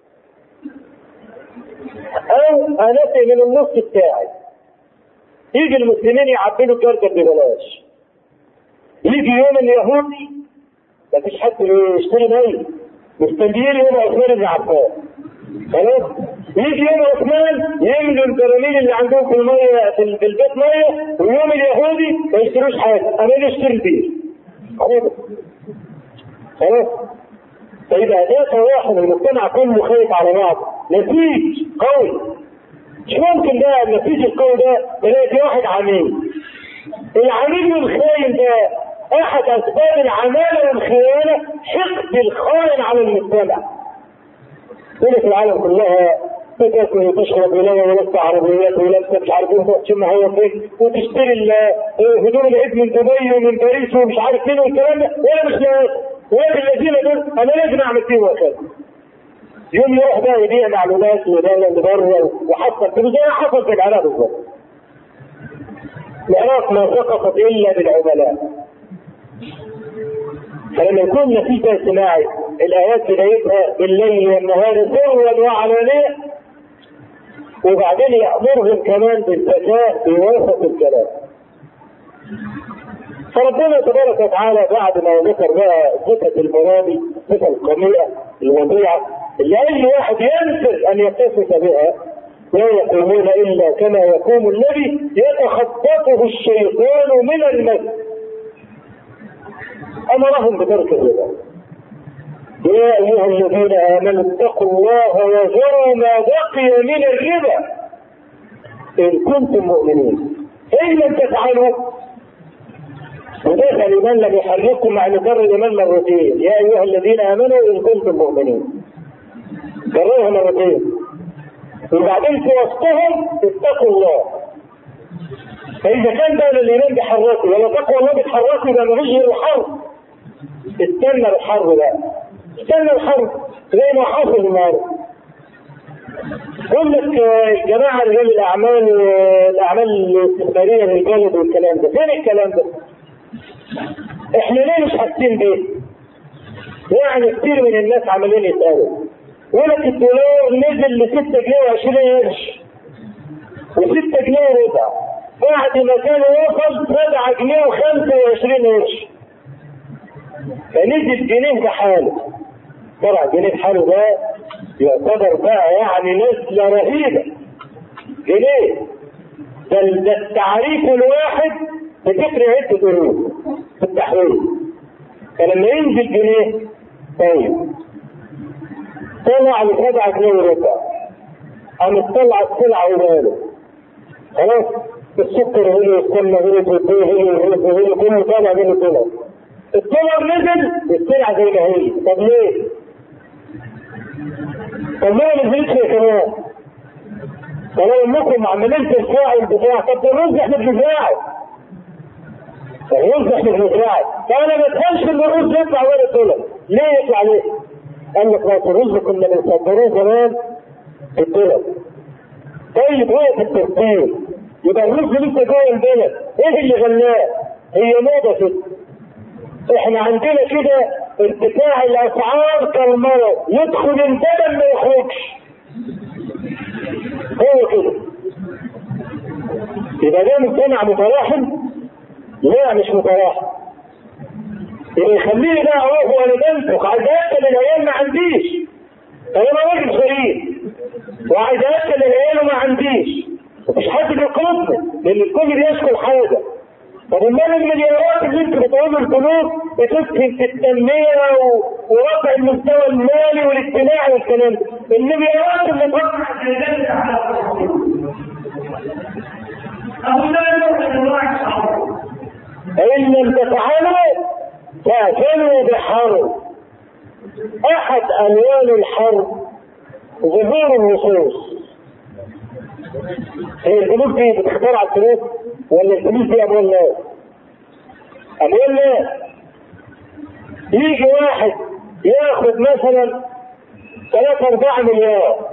او انا اسقي من النص بتاعي. يجي المسلمين يعبلوا الجردة ببلاش، يجي يوم اليهودي مفيش حد يشتري مية، مستنيين يوم عثمان بن عفان خلاص. يجي يوم عثمان يملوا البراميل اللي عندهم في المية في البيت مية، ويوم اليهودي ما يشتروش حاجة، انا اشتري البيت خلاص. فيبقى ده تواحد المجتمع كله خايف على بعض، نسيج قوي. مش ممكن ده النسيج القوي ده تلاقي واحد عميل. العميل والخاين ده احد اسباب العماله والخيانه، حقد الخائن على المجتمع. كل في العالم كلها تاكل وتشرب ولست عربيات ولست مش عارف ايه تشم هوا فين، وتشتري هدوم العيد من دبي ومن باريس ومش عارف فين والكلام ده، وانا مش لاقي. وادي الذين دول انا لازم اعمل فيهم وكذا. يوم يروح بقى يبيع معلومات لدوله اللي بره وحصل فلوس زي ما حصل في العراق بالظبط. العراق ما سقطت الا بالعملاء. فلما يكون نتيجه اجتماعي الايات بدايتها بالليل والنهار سرا وعلانيه، وبعدين يامرهم كمان بالزكاه بوسط الكلام. فربنا تبارك وتعالى بعد ما ذكر بقى صفه المرابي، صفه القميئه الوضيعه اللي اي واحد ينفذ ان يتصف بها، لا يقومون الا كما يقوم الذي يتخطفه الشيطان من المس. امرهم بترك الربا. يا ايها الذين امنوا اتقوا الله وذروا ما بقي من الربا ان كنتم مؤمنين ان لم تفعلوا. وده لمن لم يحرككم مع نكر الايمان مرتين. يا ايها الذين امنوا ان كنتم مؤمنين، كررها مرتين. وبعدين في وسطهم اتقوا الله. فاذا كان ده الايمان بيحركوا ولا تقوى الله بتحركوا، يبقى مفيش غير الحرب. استنى الحرب بقى، استنى الحرب زي ما حصل النهارده. يقول لك جماعه رجال الاعمال الاستثماريه للبلد والكلام ده، فين الكلام ده؟ احنا ليه مش حاسين بيه؟ يعني كتير من الناس عمالين يسالوا، يقول لك الدولار نزل ل 6 جنيه و20 قرش و6 جنيه وربع، بعد ما كان وصل 7 جنيه و25 قرش، فنزل جنيه بحاله. 7 جنيه بحاله ده يعتبر بقى يعني نزله رهيبه. جنيه ده التعريف الواحد بتفرق عده قروش في التحويل. فلما ينزل جنيه طيب طلع ل 7 جنيه وربع، قام طلع السلعه وماله خلاص. السكر هنا والسمنه هنا والزيت هنا كله طالع من الدولار. الدولار نزل السلعه زي ما هي. طب ليه؟ طب ليه ما نزلتش كمان؟ طالما انكم عمالين ترفعوا البتاع، طب ده الرز احنا بنزرعه. الرز احنا بنزرعه، فانا ما ادخلش ان الرز يطلع ولا الدولار. ليه يطلع ليه؟ قال لك لا، الرز كنا بنصدروه زمان بالدولار. طيب وقت التصدير يبقى الرز لسه جوه البلد، ايه اللي غلاه؟ هي موضه كده. احنا عندنا كده ارتفاع الاسعار كالمرض، يدخل البلد ما يخرجش. هو كده. يبقى ده مجتمع متراحم؟ لا مش متراحم. يبقى يخليني بقى اروح وانا بنفق عايز اكل العيال ما عنديش. انا راجل غريب وعايز اكل العيال وما عنديش، مفيش حد بيقربني لان الكل بيشكل حاجه. طب امال المليارات اللي انتوا بتقولوا الفلوس بتسهم في التنميه ورفع المستوى المالي والاجتماعي والكلام ده، المليارات اللي بتطلع في ذلك على أو لا يوجد الواحد صحيح. إن لم تفعلوا فاعتنوا بحرب. أحد ألوان الحرب ظهور النصوص. هي الفلوس دي بتخترع الفلوس ولا الفلوس دي أموال الناس؟ أموال لا. يجي واحد ياخد مثلا 3-4 مليار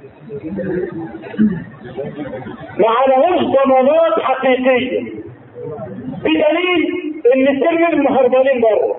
ما عليهوش ضمانات حقيقية، بدليل ان السلم هربانين بره.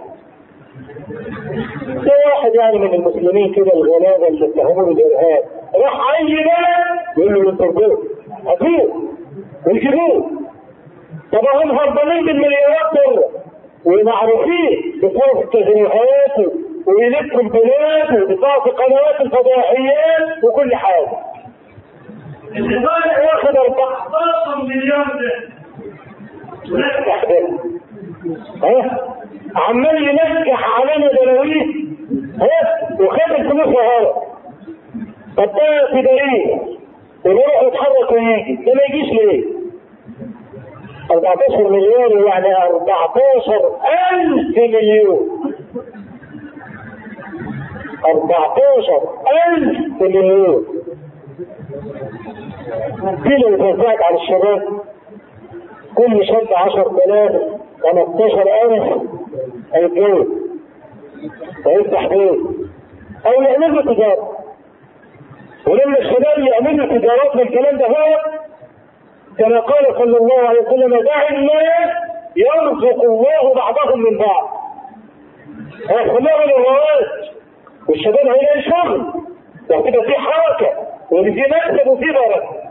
ده واحد يعني من المسلمين كده الغلابه اللي اتهموه بالارهاب، راح اي بلد يقول له انتوا هاتوه ويجيبوه. طب هم هربانين بالمليارات بره ومعروفين بصرف تجريحاته ويلفوا البلاد وبيطلعوا في قنوات الفضائيات وكل حاجه. اللي طالع ياخد 14 مليون ده عمال ينجح علينا دلاويس وخد الفلوس وهرب. طب ده في دليل ويروح يتحرك ويجي، ده ما يجيش ليه؟ 14 مليون يعني 14,000 مليون. 14,000 مليون كيلو يتوزعت على الشباب، كل شاب 10,000 15,000 هيتجوز ويفتح بيت او يعمل له تجاره. ولما الشباب يعملوا تجارات من الكلام ده هو كما قال صلى الله عليه وسلم دع الناس يرزق الله بعضهم من بعض. هيخلوها من الرواج والشباب هيلاقي شغل وهتبقى في حركه وفي مكسب وفي بركه.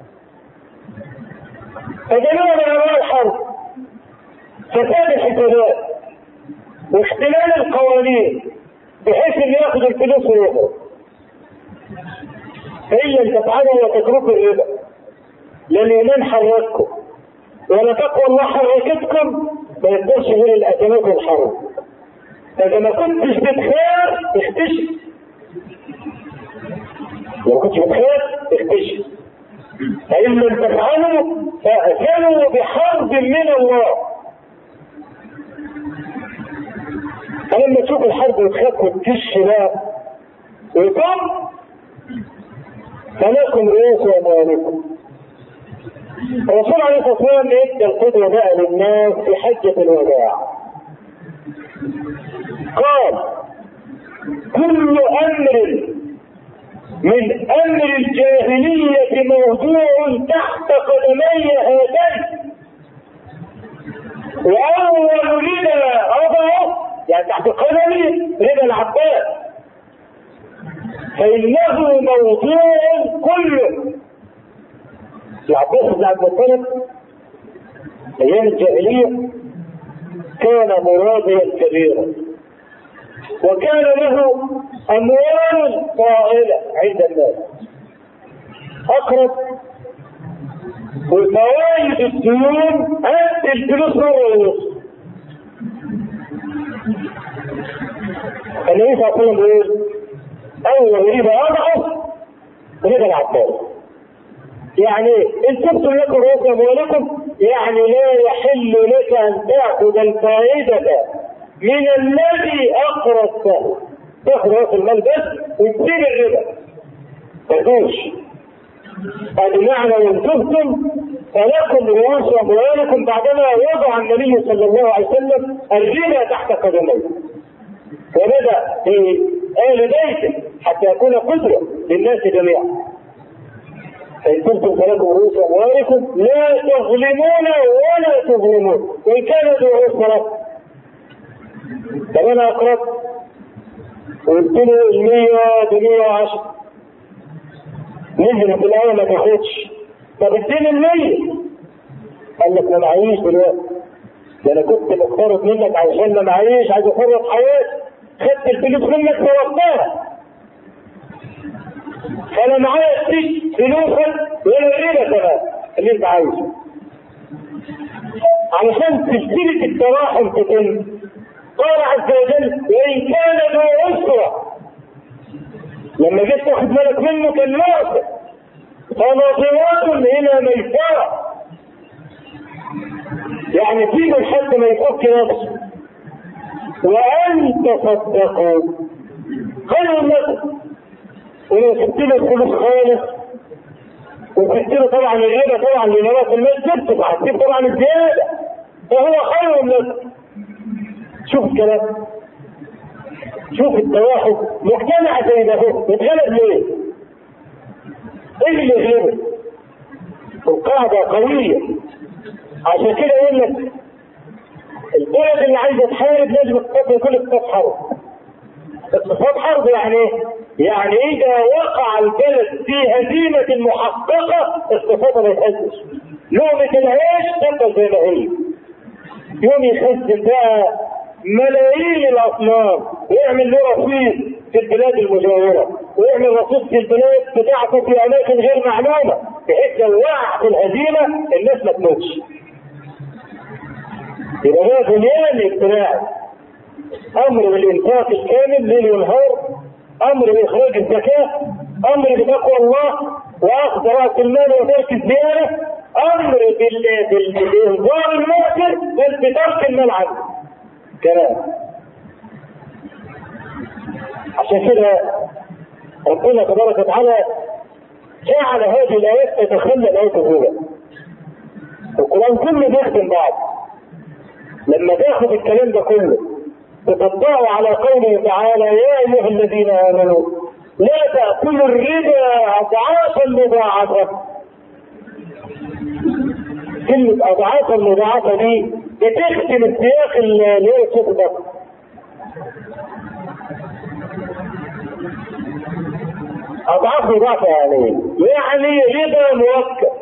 فجميع من انواع الحرب فساد الحسابات واختلال القوانين بحيث ان ياخذ الفلوس ويهرب. هي اللي تفعلها وتتركوا الربا. لا الايمان حرككم ولا تقوى الله حركتكم، ما يقدرش غير الازمات والحرب. فاذا ما كنتش بتخاف اختشي، لو كنتش بتخاف اختشي. فإن لم تفعلوا فأتوا بحرب من الله. فلما تشوف الحرب وتخاف وتكش بقى ويقوم فلكم رؤوس أموالكم. الرسول عليه الصلاة والسلام ادى القدوة بقى للناس في حجة الوداع. قال كل أمر من أمر الجاهلية موضوع تحت قدمي هاتين، وأول ربا أضعه يعني تحت قدمي ربا العباس، فإنه موضوع كله. العباس بن عبد المطلب أيام الجاهلية كان مرابيا كبيرا وكان له أموال طائلة عند الناس، أقرب وفوائد الديون قد الفلوس مرة ونص. النبي صلى الله عليه وسلم بيقول أول ربا أضعف ربا العباس. يعني إن تبتم لكم رؤوس أموالكم يعني لا يحل لك أن تأخذ الفائدة من الذي أقرضته، تاخذ رأس المال بس وتسيب الربا تدوش. هذا معنى إن تبتم فلكم رؤوس أموالكم بعدما وضع النبي صلى الله عليه وسلم الربا تحت قدميه، وبدأ في آل بيته حتى يكون قدوة للناس جميعا. فإن كنتم فلكم رؤوس أموالكم لا تظلمون ولا تظلمون وإن كان ذو عسرة. طب أنا أقرض وقلت له 100 ب110 نزل في الأول ما تاخدش، طب اديني 100 قال لك ما معيش دلوقتي، ده أنا كنت مقترض منك عشان ما معيش عايز أفرط حياتي، خدت الفلوس منك فوقتها فانا معايا فلوسك ولا الربا كمان اللي انت عايزه. علشان تشترك التراحم تتم قال عز وجل وان كان ذو عسرة، لما جيت تاخد بالك منه كان ناقص فناظرات الى ميسرة، يعني تيجي لحد ما يفك نفسه. وان تصدقوا خير لكم، ولو سبت له الفلوس خالص وسبت له طبعا الربا طبعا لنواة المال جبت هتجيب طبعا الزياده فهو خير لك. شوف الكلام، شوف التوحد. مجتمع زي ده يتغلب ليه؟ ايه اللي يغلبه؟ القاعدة قوية. عشان كده يقول لك البلد اللي عايزة تحارب لازم تقدم كل اقتصاد حرب. اقتصاد حرب يعني ايه؟ يعني اذا وقع البلد في هزيمة محققة اقتصادها ما يتهزش. لقمة العيش تبقى زي ما هي. يوم يخزن بقى ملايين الاصنام ويعمل له رصيد في البلاد المجاورة ويعمل رصيد في البلاد بتاعته في اماكن غير معلومة بحيث لو وقع في الهزيمة الناس ما تموتش. يبقى ده بنيان اجتماعي. امر بالانفاق الكامل ليل ونهار، امر باخراج الزكاة، امر بتقوى الله واخذ راس المال وترك الزيادة، امر بالانذار المؤثر بل بترك المال عنه كلام. عشان كده ربنا تبارك وتعالى جعل هذه الايات تتخلى الايات الاولى. القران كله بيخدم بعض. لما تاخذ الكلام ده كله تطبقه على قوله تعالى يا ايها الذين امنوا لا تاكلوا الربا اضعافا مضاعفه. كلمه اضعافا مضاعفه دي بتختم السياق اللي هو الصوت ده. اضعاف مضاعفه يعني ربا موكل.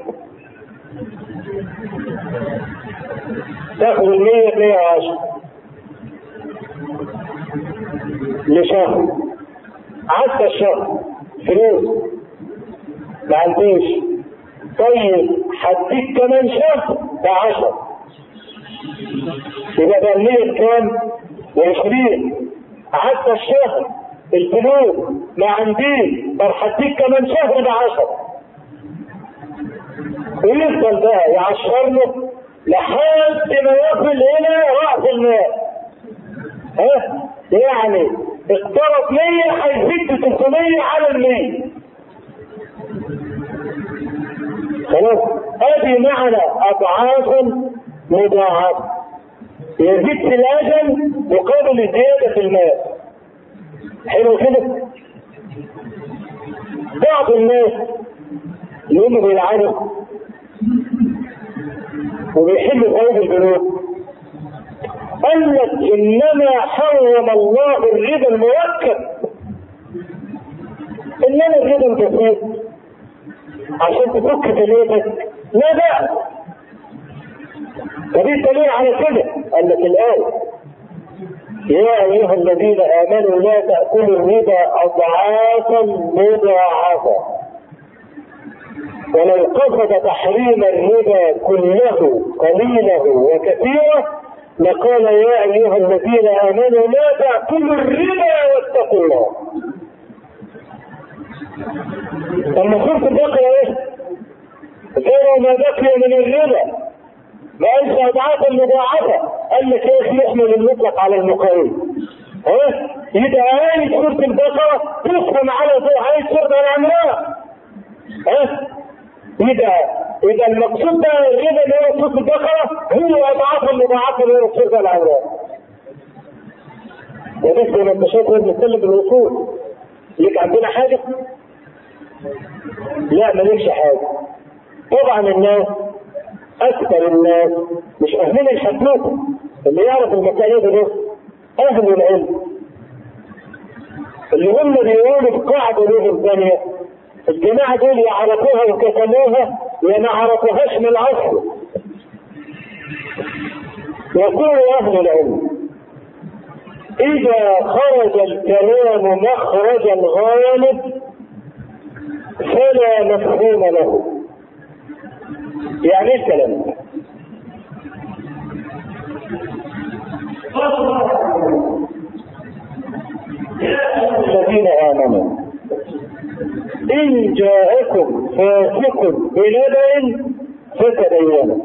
تاخذ 100 110 لشهر، عدى الشهر فلوس ما عنديش، طيب هديك كمان شهر ب10 يبقى ده 100 كام؟ 20. عدى الشهر الفلوس ما عنديش، طب هديك كمان شهر ب10 ويفضل بقى يعشر له لحد ما يصل هنا رأس المال. يعني اقترض 100 هيزيد 300 على 100. خلاص ادي معنى اضعافا مضاعفه. يزيد في الاجل مقابل الزياده في المال. حلو كده. بعض الناس اللي هم بيلعبوا وبيحلوا فوائد البنوك قال لك انما حرم الله الربا المؤكد، انما الربا البسيط عشان تفك تلاتك لا بأس. فدي دليل على كده. قال لك الآية يا ايها الذين امنوا لا تاكلوا الربا اضعافا مضاعفه، ولو قصد تحريم الربا كله قليله وكثيره لقال يا ايها الذين امنوا لا تاكلوا الربا واتقوا الله. لما صرت البقية ايه؟ غير ما بقي من الربا ما قالش اضعافا مضاعفه. قال لك ايه؟ يحمل المطلق على المقيد. يبقى آية سورة البقرة تفهم على آية سورة العمران. يبقى المقصود ده الربا اللي هو سورة البقرة هو اضعافا مضاعفه اللي هو سورة العمران. ونحن لما شايفه بنتكلم بالوصول ليك عندنا حاجة؟ لا مالكش حاجة. طبعا الناس أكثر الناس مش أهلين الحدوثة. اللي يعرف المسائل ده أهل العلم اللي هم بيقولوا القاعدة دي الثانية. الجماعة دول يعرفوها وكتموها وما عرفوهاش من العصر. يقول أهل العلم إذا خرج الكلام مخرج الغالب فلا مفهوم له. يعني ايه الكلام؟ الذين آمنوا إن جاءكم فاسق بنبأ فتبينوا.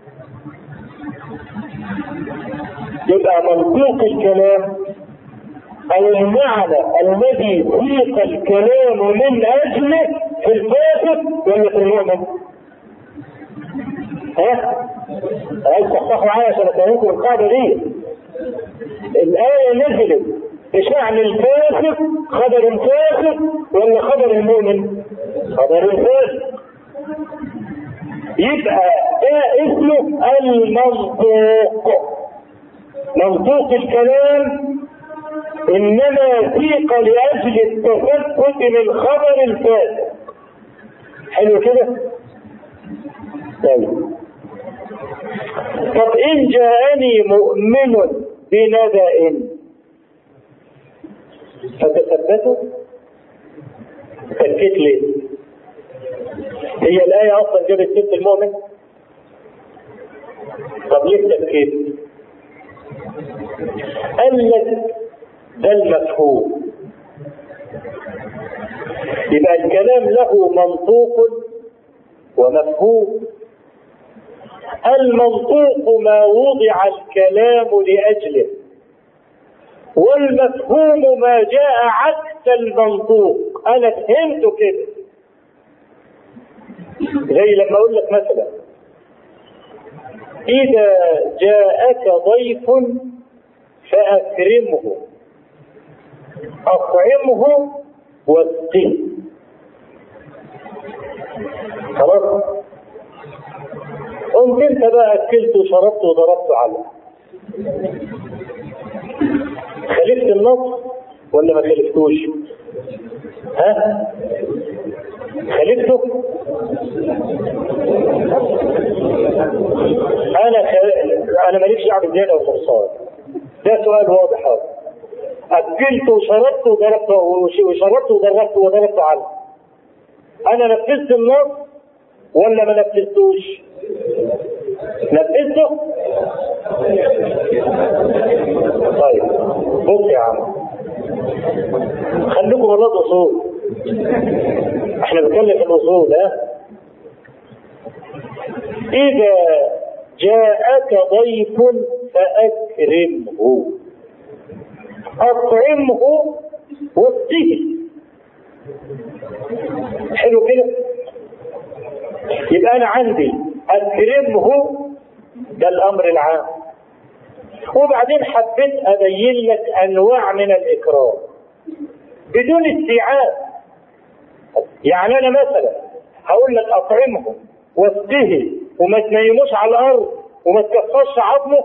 يبقى منطوق الكلام أو المعنى الذي سيق الكلام من أجله في الفاسق ولا في المؤمن؟ عايز تصححوا معايا عشان افهمكم القاعدة دي. الآية نزلت بشأن الفاسق خبر فاسق ولا خبر المؤمن؟ خبر الفاسق. يبقى ده اسمه المنطوق. منطوق الكلام إنما سيق لأجل التثبت من خبر الفاسق. حلو كده؟ طيب. طب إن جاءني مؤمن بنبأ فتثبتوا، تأكيد ليه؟ هي الآية أصلا جابت سيرة المؤمن؟ طب ليه التأكيد؟ قال لك ده المفهوم. يبقى الكلام له منطوق ومفهوم. المنطوق ما وضع الكلام لأجله، والمفهوم ما جاء عكس المنطوق. أنا فهمته كده. زي لما أقول لك مثلا إذا جاءك ضيف فأكرمه أطعمه واسقه. خلاص؟ قمت انت بقى اكلت وشربت وضربت عليه. خالفت النص ولا ما خالفتوش؟ ها؟ خالفته؟ انا ماليش دعوه بالزياده والنقصان. ده سؤال واضح هذا. اكلت وشربت وضربت وشربت وضربت عليه. انا نفذت النص ولا ما نفذتوش؟ نفذته؟ طيب بص يا عم، خليكم مرات اصول، احنا بنتكلم في الاصول. اذا جاءك ضيف فاكرمه اطعمه واسقه. حلو كده؟ يبقى انا عندي اكرمه ده الامر العام، وبعدين حبيت ابين لك انواع من الاكرام بدون استيعاب. يعني انا مثلا هقول لك اطعمه واسقه وما تنيموش على الارض وما تكسرش عظمه.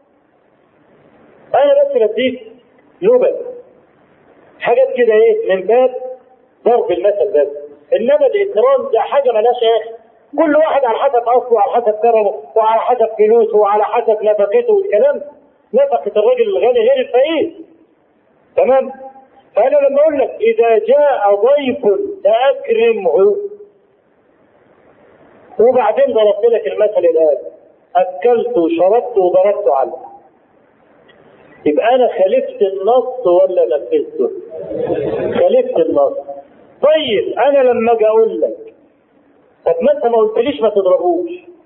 انا بس بديك نبذ حاجات كده ايه من باب ضرب المثل بس. انما الاكرام ده حاجه مالهاش اخر. كل واحد على حسب اصله وعلى حسب كرمه وعلى حسب فلوسه وعلى حسب نفقته والكلام. نفقه الراجل الغني غير الفقير. تمام؟ فانا لما اقول لك اذا جاء ضيف فاكرمه، وبعدين ضربت لك المثل الان اكلت وشربت وضربت عليه، يبقى انا خالفت النص ولا نفذته؟ خالفت النص. طيب انا لما اجي اقول لك طب ما انت ما قلتليش ما تضربوش،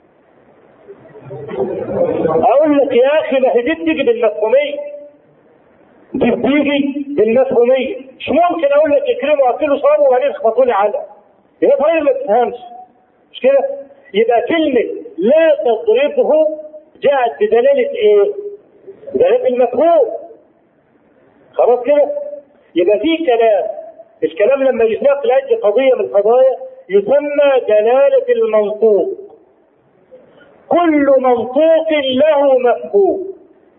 اقول لك يا اخي ما هي دي بتيجي بالمفهوميه، دي بتيجي بالمفهوميه. مش ممكن اقول لك اكرموا اكلوا شربوا وبعدين اخبطوا لي علقه. يبقى طيب ما تفهمش، مش كده؟ يبقى كلمه لا تضربه جاءت بدلاله ايه؟ بدلاله المفهوم. خلاص كده؟ يبقى في كلام، الكلام لما يساق لاجل قضيه من القضايا يسمى دلاله المنطوق. كل منطوق له مفهوم،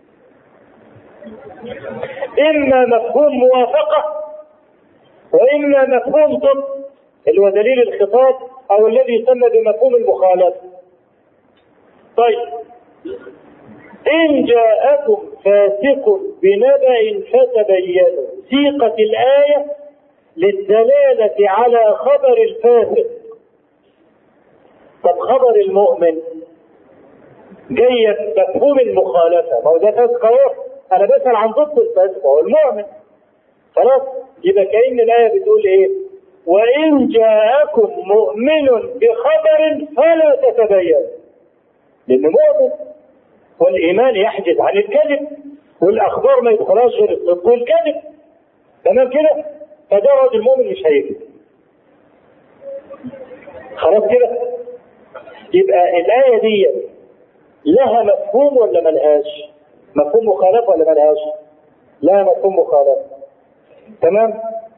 إما مفهوم موافقة وإما مفهوم ضد اللي هو دليل الخطاب أو الذي يسمى بمفهوم المخالفة. طيب إن جاءكم فاسق بنبأ فتبينوا، سيقت الآية للدلالة على خبر الفاسق. طب خبر المؤمن جاي مفهوم المخالفة، ما هو ده فاسق اهو، انا بسأل عن ضد الفاسق هو المؤمن. خلاص؟ يبقى كأن الآية بتقول ايه؟ وإن جاءكم مؤمن بخبر فلا تتبين، لأن مؤمن والإيمان يحجز عن الكذب، والأخبار ما يدخلهاش غير الصدق والكذب. تمام كده؟ فده راجل مؤمن مش هيكذب. خلاص كده؟ يبقى الآية دي لها مفهوم ولا ملهاش؟ مفهوم مخالف ولا ملهاش؟ لا مفهوم مخالفة. تمام.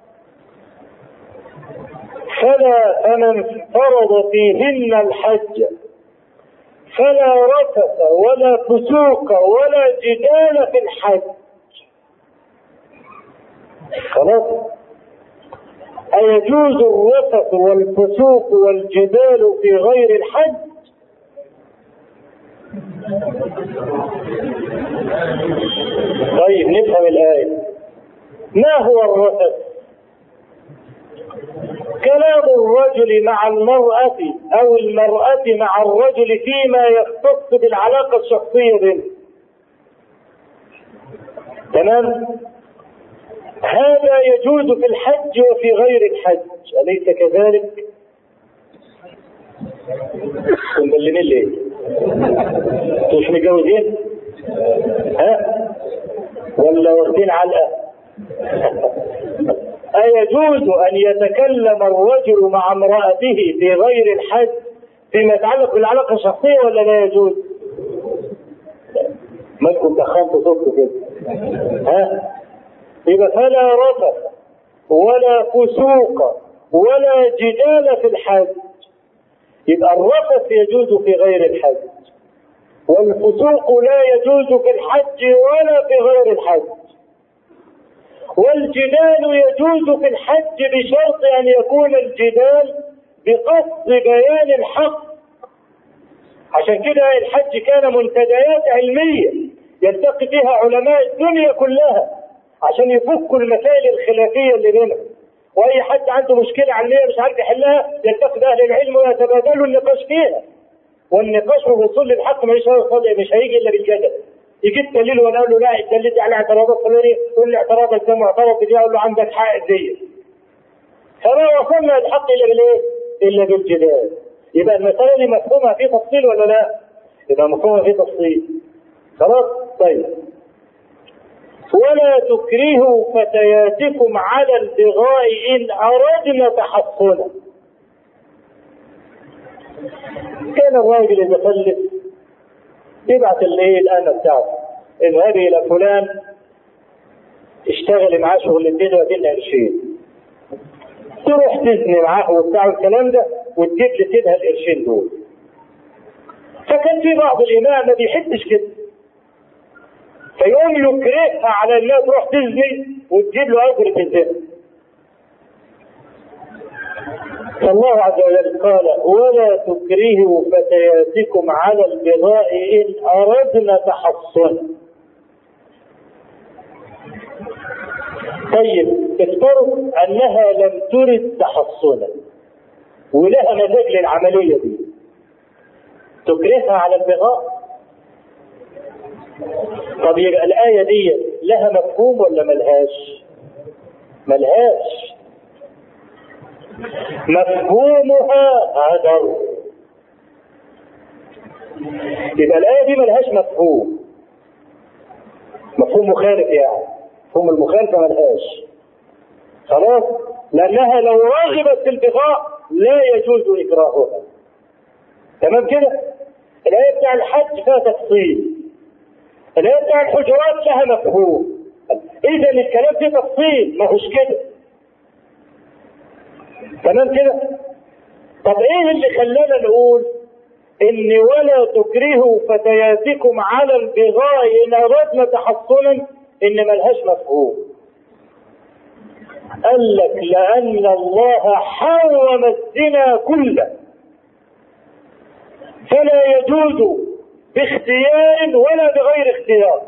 فمن فرض فيهن الحج فلا رفث ولا فسوق ولا جدال في الحج. خلاص. أيجوز الرفث والفسوق والجدال في غير الحج؟ طيب نفهم الآية. ما هو الرفث؟ كلام الرجل مع المرأة أو المرأة مع الرجل فيما يختص بالعلاقة الشخصية بينهم. تمام. هذا يجوز في الحج وفي غير الحج، أليس كذلك؟ مبلمين ليه؟ مش متجوزين؟ ها؟ ولا واخدين علقة؟ أيجوز أن يتكلم الرجل مع امرأته في غير الحج فيما يتعلق بالعلاقة الشخصية ولا لا يجوز؟ ما تكون دخلت صوتك كده. ها؟ يبقى فلا رفث ولا فسوق ولا جدال في الحج. يبقى الرفث يجوز في غير الحج، والفسوق لا يجوز في الحج ولا في غير الحج، والجدال يجوز في الحج بشرط أن يكون الجدال بقصد بيان الحق. عشان كده الحج كان منتديات علمية يلتقي فيها علماء الدنيا كلها عشان يفكوا المسائل الخلافية اللي بينهم، وأي حد عنده مشكلة علمية مش عارف يحلها يلتقي بأهل العلم ويتبادلوا النقاش فيها. والنقاش والوصول للحق مش هيجي إلا بالجدل. يجي الدليل وانا اقول له لا الدليل ده على اعتراضات فلانيه، يقول لي اعتراضك ده معترض بدي، اقول له عندك حق زي. فما وصلنا للحق الا بالايه؟ الا بالجدال. يبقى المساله دي مفهومها في تفصيل ولا لا؟ يبقى مفهومها في تفصيل. خلاص؟ طيب. ولا تكرهوا فتياتكم على البغاء ان اردنا تحصنا. كان الراجل اذا فلت يبعث الأنا بتاعته، اذهبي إلى فلان اشتغلي معاه شغلتين وادينا قرشين، تروح تزني معاه وبتاع الكلام ده وتجيب لسيدها القرشين دول. فكان في بعض الإمام ما بيحبش كده، فيقوم يكرهها على انها تروح تزني وتجيب له أجر في الزنا. فالله عز وجل قال ولا تكرهوا فتياتكم على البغاء إن أردنا تحصنا. طيب افترض أنها لم ترد تحصنا ولها مزاج للعملية دي، تكرهها على البغاء؟ طب يبقى الآية دي لها مفهوم ولا ملهاش؟ ملهاش. مفهومها هدر. يبقى الآية دي ملهاش مفهوم، مفهوم مخالف يعني، مفهوم المخالفة ملهاش. خلاص؟ لأنها لو راغبت في البغاء لا يجوز إكراهها. تمام كده؟ الآية بتاع الحج فيها تفصيل، الآية بتاع الحجرات لها مفهوم. إذا الكلام فيه تفصيل، ما هوش كده. تمام كده؟ طب ايه اللي خلانا نقول ان ولا تكرهوا فتياتكم على البغاء ان اردنا تحصنا ان ملهاش مفهوم؟ قال لك لان الله حرم الزنا كله، فلا يجوز باختيار ولا بغير اختيار.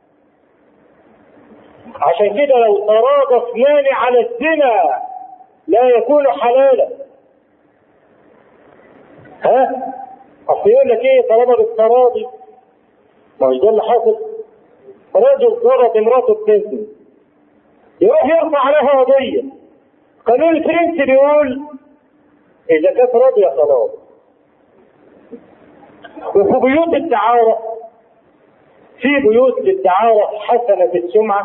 عشان كده لو تراضى اثنان على الزنا لا يكون حلالا. ها؟ اصل يقول لك ايه طالما بالتراضي؟ ما مش ده اللي حصل؟ رجل ضرب امراته بتنزل يروح يرفع عليها قضيه. قانون الفرنسي بيقول اذا كانت راضيه خلاص. وفي بيوت الدعاره، في بيوت للدعاره حسنه السمعه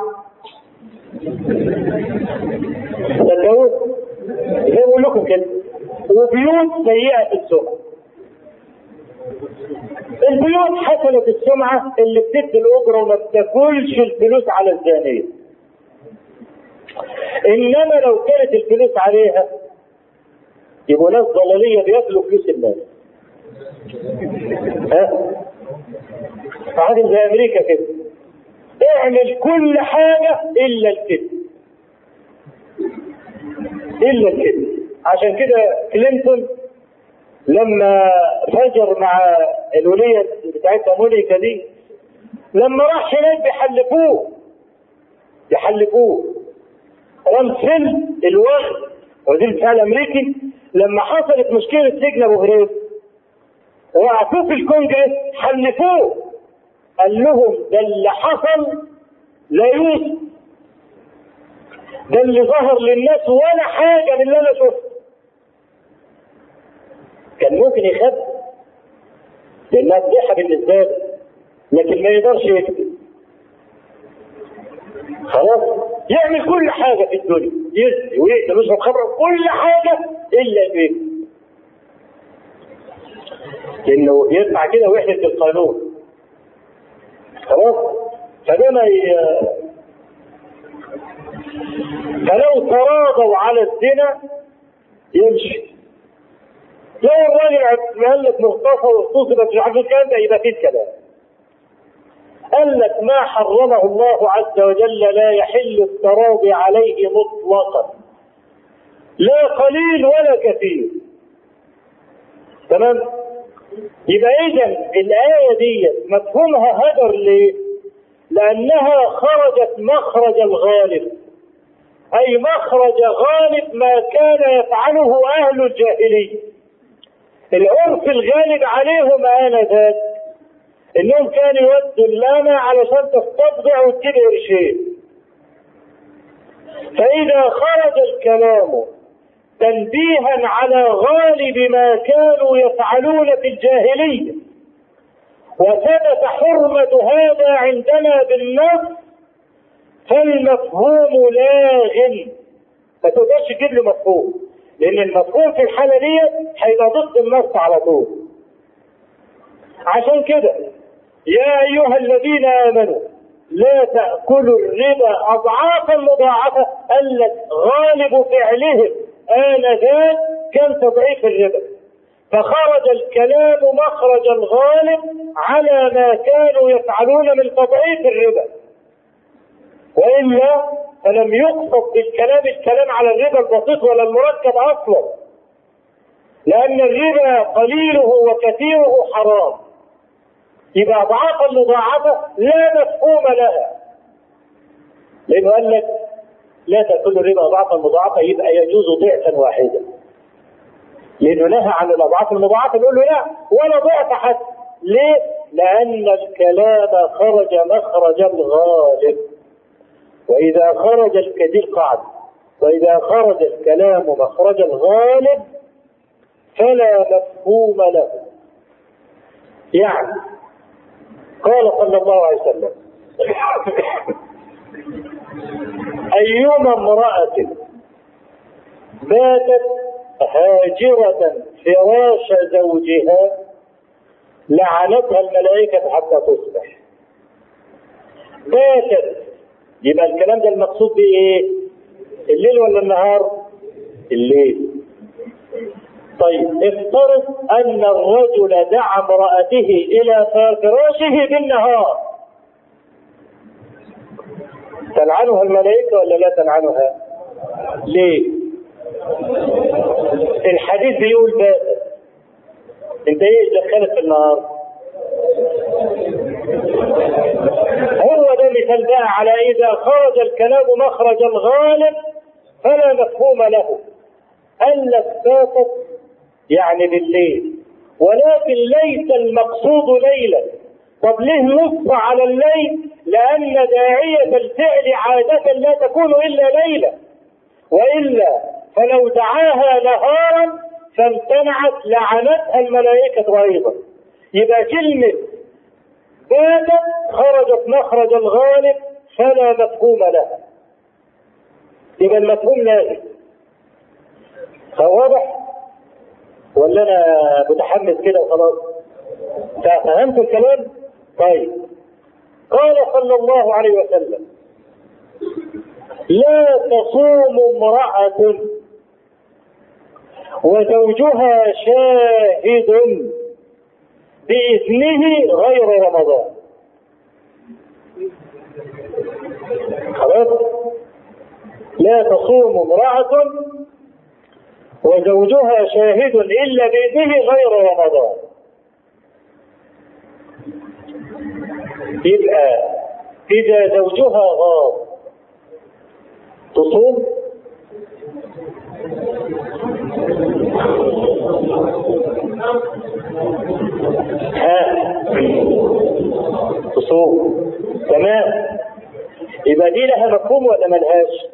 زي ما بقول لكم كده، وبيوت سيئه السمعه. البيوت حصلت السمعة اللي بتدي الأجرة وما بتاكلش الفلوس على الزانية. إنما لو كانت الفلوس عليها يبقوا ناس ضلالية بياكلوا فلوس الناس. عادل زي أمريكا كده، اعمل كل حاجة إلا الكذب، إلا الكذب. عشان كده كلينتون لما فجر مع الولية بتاعتها مونيكا دي، لما راح هناك يحلفوه رامسفيلد الوغد وزير الدفاع الامريكي لما حصلت مشكله سجن ابو غريب وقعدوه في الكونجرس حلفوه، قال لهم ده اللي حصل لا يوسف، ده اللي ظهر للناس ولا حاجه من اللي انا شفته. كان ممكن يخبي لانها فضيحه بالنسبه له، لكن ما يقدرش يكذب. خلاص يعمل كل حاجه في الدنيا، يزني ويقتل ويشرب خمر، كل حاجه الا البيت، لانه يسمع كده ويحدث بالقانون. خلاص فده فلو تراضوا على الزنا يمشي. لو الراجل قال لك مغتصب واغتصبت مش عارف الكلام ده يبقى فيه كلام. قال لك ما حرمه الله عز وجل لا يحل التراضي عليه مطلقا، لا قليل ولا كثير. تمام؟ يبقى اذا الايه دي مفهومها هدر ليه؟ لانها خرجت مخرج الغالب، اي مخرج غالب ما كان يفعله اهل الجاهليه. العرف الغالب عليهم انذاك انهم كانوا يودوا اللامة علشان تستبضع وتجيب قرشين. فاذا خرج الكلام تنبيها على غالب ما كانوا يفعلون في الجاهلية وثبت حرمة هذا عندنا بالنص، فالمفهوم لاغ، ما تقدرش تجيب له مفهوم، لان المفهوم في الحالة دي هيبقى ضد النص على طول. عشان كده يا ايها الذين امنوا لا تأكلوا الربا اضعافا مضاعفة، قال لك غالب فعلهم آنذاك كان تضعيف الربا، فخرج الكلام مخرج الغالب على ما كانوا يفعلون من تضعيف الربا، وإلا فلم يقصد بالكلام الكلام على الربا البسيط ولا المركب أصلا، لأن الربا قليله وكثيره حرام. يبقى أضعافا مضاعفة لا مفهوم لها، لأنه قال لك لا تأكل الربا أضعافا مضاعفة، يبقى يجوز ضعفا واحدا، لأنه نهى عن الأضعاف المضاعفة، نقول له لا ولا ضعف حتى. ليه؟ لأن الكلام خرج مخرج الغالب، وإذا خرج القاعدة وإذا خرج الكلام مخرج الغالب فلا مفهوم له. يعني قال صلى الله عليه وسلم أيما امرأة باتت هاجرة فراش زوجها لعنتها الملائكة حتى تصبح. باتت، يبقى الكلام ده المقصود بإيه؟ الليل ولا النهار؟ الليل. طيب افترض أن الرجل دعا امرأته إلى فراشه بالنهار، تلعنها الملائكة ولا لا تلعنها؟ ليه؟ الحديث بيقول باتت، انت ايه دخلت في النهار؟ هو ده مثال بقى على إذا خرج الكلام مخرج الغالب فلا مفهوم له. قال لك باتت يعني بالليل، ولكن ليس المقصود ليلا. طب ليه نص على الليل؟ لأن داعية الفعل عادة لا تكون إلا ليلة، وإلا فلو دعاها نهارا فامتنعت لعنتها الملائكة أيضا. يبقى كلمة باتت خرجت مخرج الغالب فلا مفهوم لها، يبقى المفهوم لازم. واضح ولا أنا متحمس كده وخلاص؟ فهمتوا الكلام؟ طيب، قال صلى الله عليه وسلم: لا تصوم امرأة وزوجها شاهد بإذنه غير رمضان. خلاص؟ لا تصوم امرأة وزوجها شاهد إلا بإذنه غير رمضان. يبقى إذا زوجها غاب تصوم؟ تصوم. تمام. يبقى دي لها مفهوم ولا ملهاش؟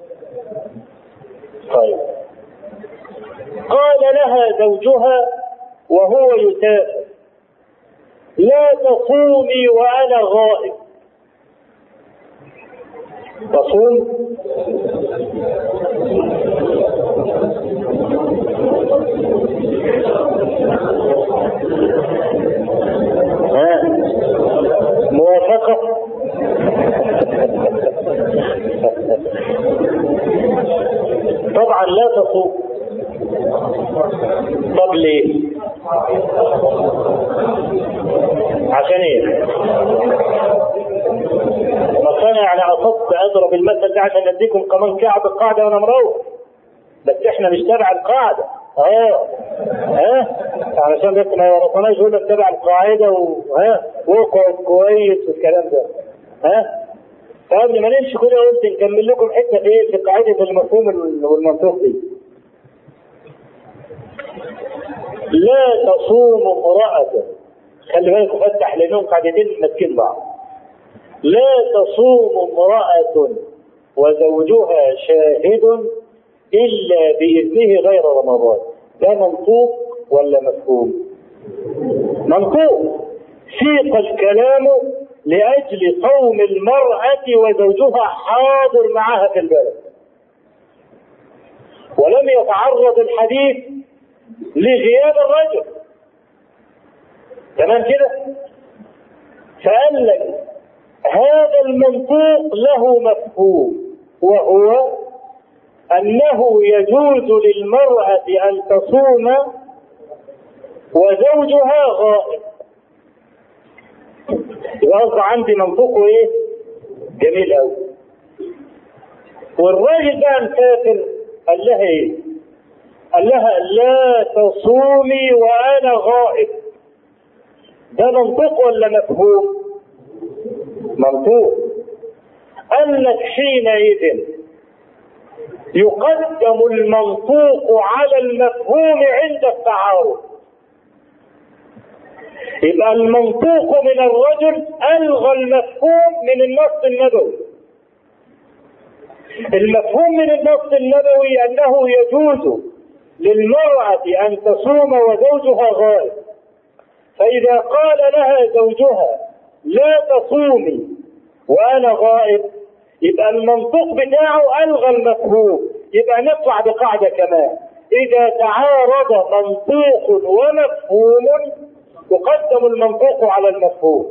طيب، قال لها زوجها وهو يسافر: لا تصومي وأنا غائب. تصوم؟ موافقة؟ طبعا لا تصوم. طب ليه؟ عشان ايه؟ مثلا يعني قصدت اضرب المثل ده عشان اديكم كمان قاعده وانا مروح، بس احنا مش تبع القاعده. علشان بس ما يورطناش يقول لك تبع القاعده وقعد كويس والكلام ده. فقبل ما نمشي كده قلت نكمل لكم حته ايه في قاعده المفهوم والمنطق دي. لا تصوم امرأة، خلي بالك فتح لانهم قاعدتين ماسكين بعض. لا تصوم امرأة وزوجها شاهد إلا بإذنه غير رمضان. ده منطوق ولا مفهوم؟ منطوق. سيق الكلام لأجل صوم المرأة وزوجها حاضر معها في البلد، ولم يتعرض الحديث لغياب الرجل. تمام كده؟ فقال لك هذا المنطوق له مفهوم، وهو أنه يجوز للمرأة أن تصوم وزوجها غائب. يبقى عندي منطوقه ايه؟ جميل قوي. والراجل بقى مسافر قال لها ايه؟ قال لها لا تصومي وانا غائب. ده منطوق ولا مفهوم؟ منطوق. قال لك حينئذ يقدم المنطوق على المفهوم عند التعارض. يبقى المنطوق من الرجل ألغى المفهوم من النص النبوي. المفهوم من النص النبوي أنه يجوز للمرأة أن تصوم وزوجها غائب، فإذا قال لها زوجها لا تصومي وأنا غائب يبقى المنطوق بتاعه ألغى المفهوم. يبقى نطلع بقاعدة كمان: إذا تعارض منطوق ومفهوم يقدم المنطوق على المفهوم.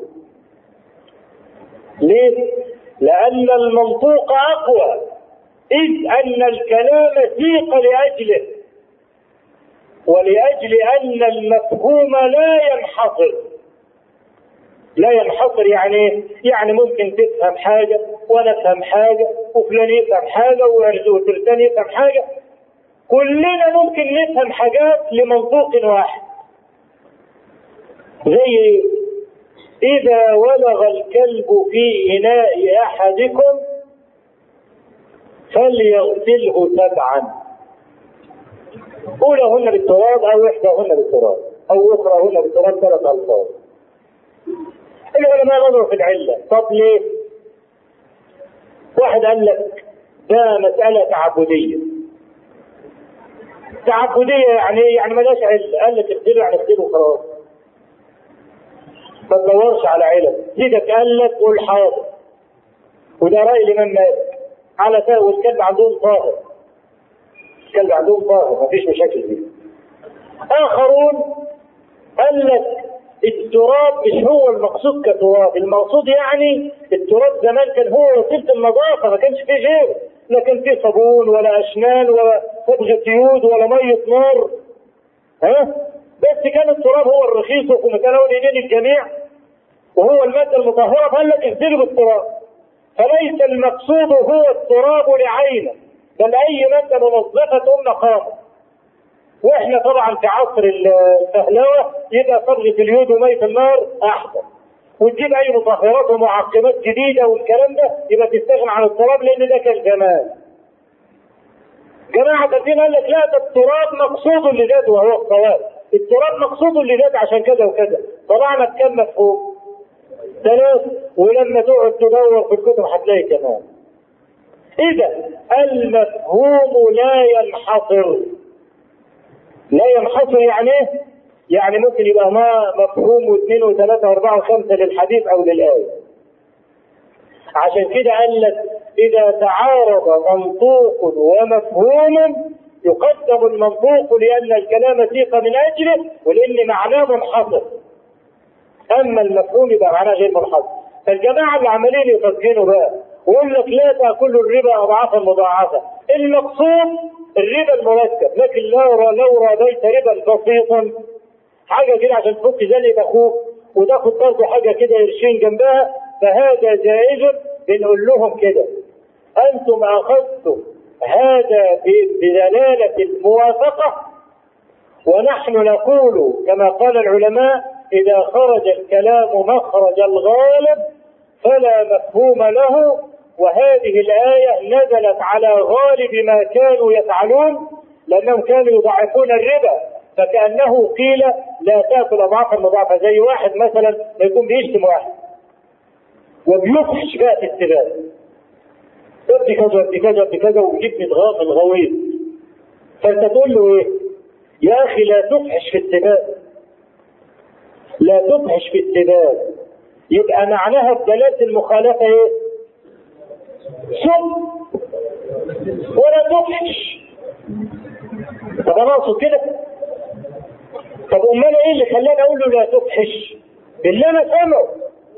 ليه؟ لأن المنطوق أقوى، إذ أن الكلام سيق لأجله، ولأجل أن المفهوم لا ينحصر. لا ينحصر يعني ممكن تفهم حاجة وأنا أفهم حاجة وفلان يفهم حاجة وترتان يفهم حاجة. كلنا ممكن نفهم حاجات لمنطوق واحد. زي إذا ولغ الكلب في إناء أحدكم فليغسله 7، أولهن بالتراب أو إحداهن بالتراب أو أخراهن بالتراب، 3 ألفاظ. العلماء نظروا في العلة. طب ليه؟ واحد قال لك ده مسألة تعبدية. تعبدية يعني ملاش علة. قال لك اغسله يعني اغسله وخلاص، ما تدورش على علة. سيدك قال لك قول حاضر، وده رأي الإمام مالك على فاء. والكلب عندهم طاهر، الكلب عندهم طاهر مفيش مشاكل فيه. آخرون قال لك التراب مش هو المقصود كتراب، المقصود يعني التراب زمان كان هو وسيله النظافه، ما كانش فيه غيره، لا كان فيه صابون ولا اشنان ولا صبغه يود ولا ميه نار، بس كان التراب هو الرخيص وفي متناول ايدين الجميع وهو الماده المطهره، فقال لك اغسلوا بالتراب. فليس المقصود هو التراب لعينه، بل اي ماده منظفه نقامه. واحنا طبعا في عصر الفهلوه يبقى صبغه اليود وميه النار احسن، وتجيب اي مطهرات ومعقمات جديده والكلام ده، يبقى تستغنى عن التراب لان ده كان زمان. جماعه كثيرين قال لك لا ده التراب مقصود لذاته وهو الصواب، التراب مقصود لذاته عشان كذا وكذا. طلعنا بكم مفهوم؟ 3. ولما تقعد تدور في الكتب هتلاقي كمان. اذا المفهوم لا ينحصر. لا ينحصر يعني ايه؟ يعني ممكن يبقى ما مفهوم واثنين وثلاثة واربعة وخمسة للحديث او للآية. عشان كده قال لك اذا تعارض منطوق ومفهوم يقدم المنطوق لان الكلام سيق من اجله ولان معناه منحصر، اما المفهوم يبقى معناه غير منحصر. فالجماعة اللي عمالين يفكروا بقى ويقول لك لا تاكلوا الربا اضعافا مضاعفة، المقصود الربا المركب، لكن لو رضيت ربا بسيطا حاجه كده عشان تفك زنقه اخوك وتاخد برضه حاجه كده قرشين جنبها، فهذا جائز. بنقول لهم كده انتم اخذتم هذا بدلاله الموافقه، ونحن نقول كما قال العلماء اذا خرج الكلام مخرج الغالب فلا مفهوم له. وهذه الآية نزلت على غالب ما كانوا يفعلون لأنهم كانوا يضعفون الربا، فكأنه قيل لا تأكل أضعافا مضاعفة. زي واحد مثلا يكون بيشتم واحد وبيفحش بقى في السباب، ابدي كذا ابدي كذا ابدي كذا ويجيب من الغويط، فأنت تقول له إيه؟ يا أخي لا تفحش في السباب، لا تفحش في السباب، يبقى معناها بدلالة المخالفة إيه؟ سب ولا تفحش. طب انا اقصد كده؟ طب امال ايه اللي خلاني اقول له لا تفحش؟ اللي انا سامعه،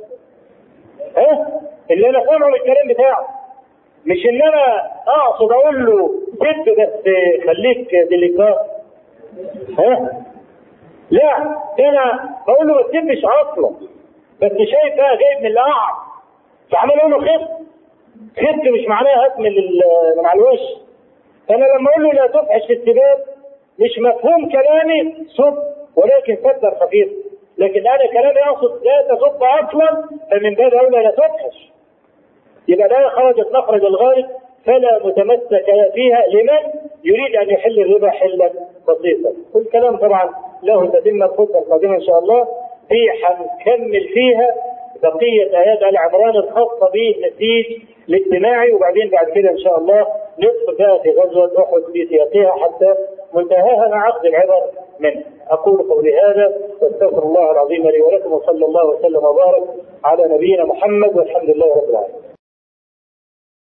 اللي انا سامعه من الكلام بتاعه، مش ان انا اقصد اقول له سب بس خليك ديليكات، لا ده انا بقول له ما تسبش اصلا، بس شايف بقى جايب من القعر فعمال اقول له خفت مش معناها هات من على الوش. فانا لما اقول له لا تفحش في السباب مش مفهوم كلامي سب، ولكن فدر خفيف، لكن انا كلامي اقصد لا تسب اصلا، فمن باب اولى لا تفحش. يبقى لا خرجت مخرج الغالب فلا متمسك فيها لمن يريد ان يحل الربا حلا بسيطا. والكلام طبعا له تتمه الخطبه القادمه ان شاء الله، هنكمل فيها بقيه ايات ال عمران الخاصه بالنسيج الاجتماعي، وبعدين بعد كده ان شاء الله ندخل بقى في غزوه احد في سياقها حتى منتهاها مع اخذ العبر منه. اقول قولي هذا واستغفر الله العظيم لي ولكم، وصلى الله وسلم وبارك على نبينا محمد، والحمد لله رب العالمين.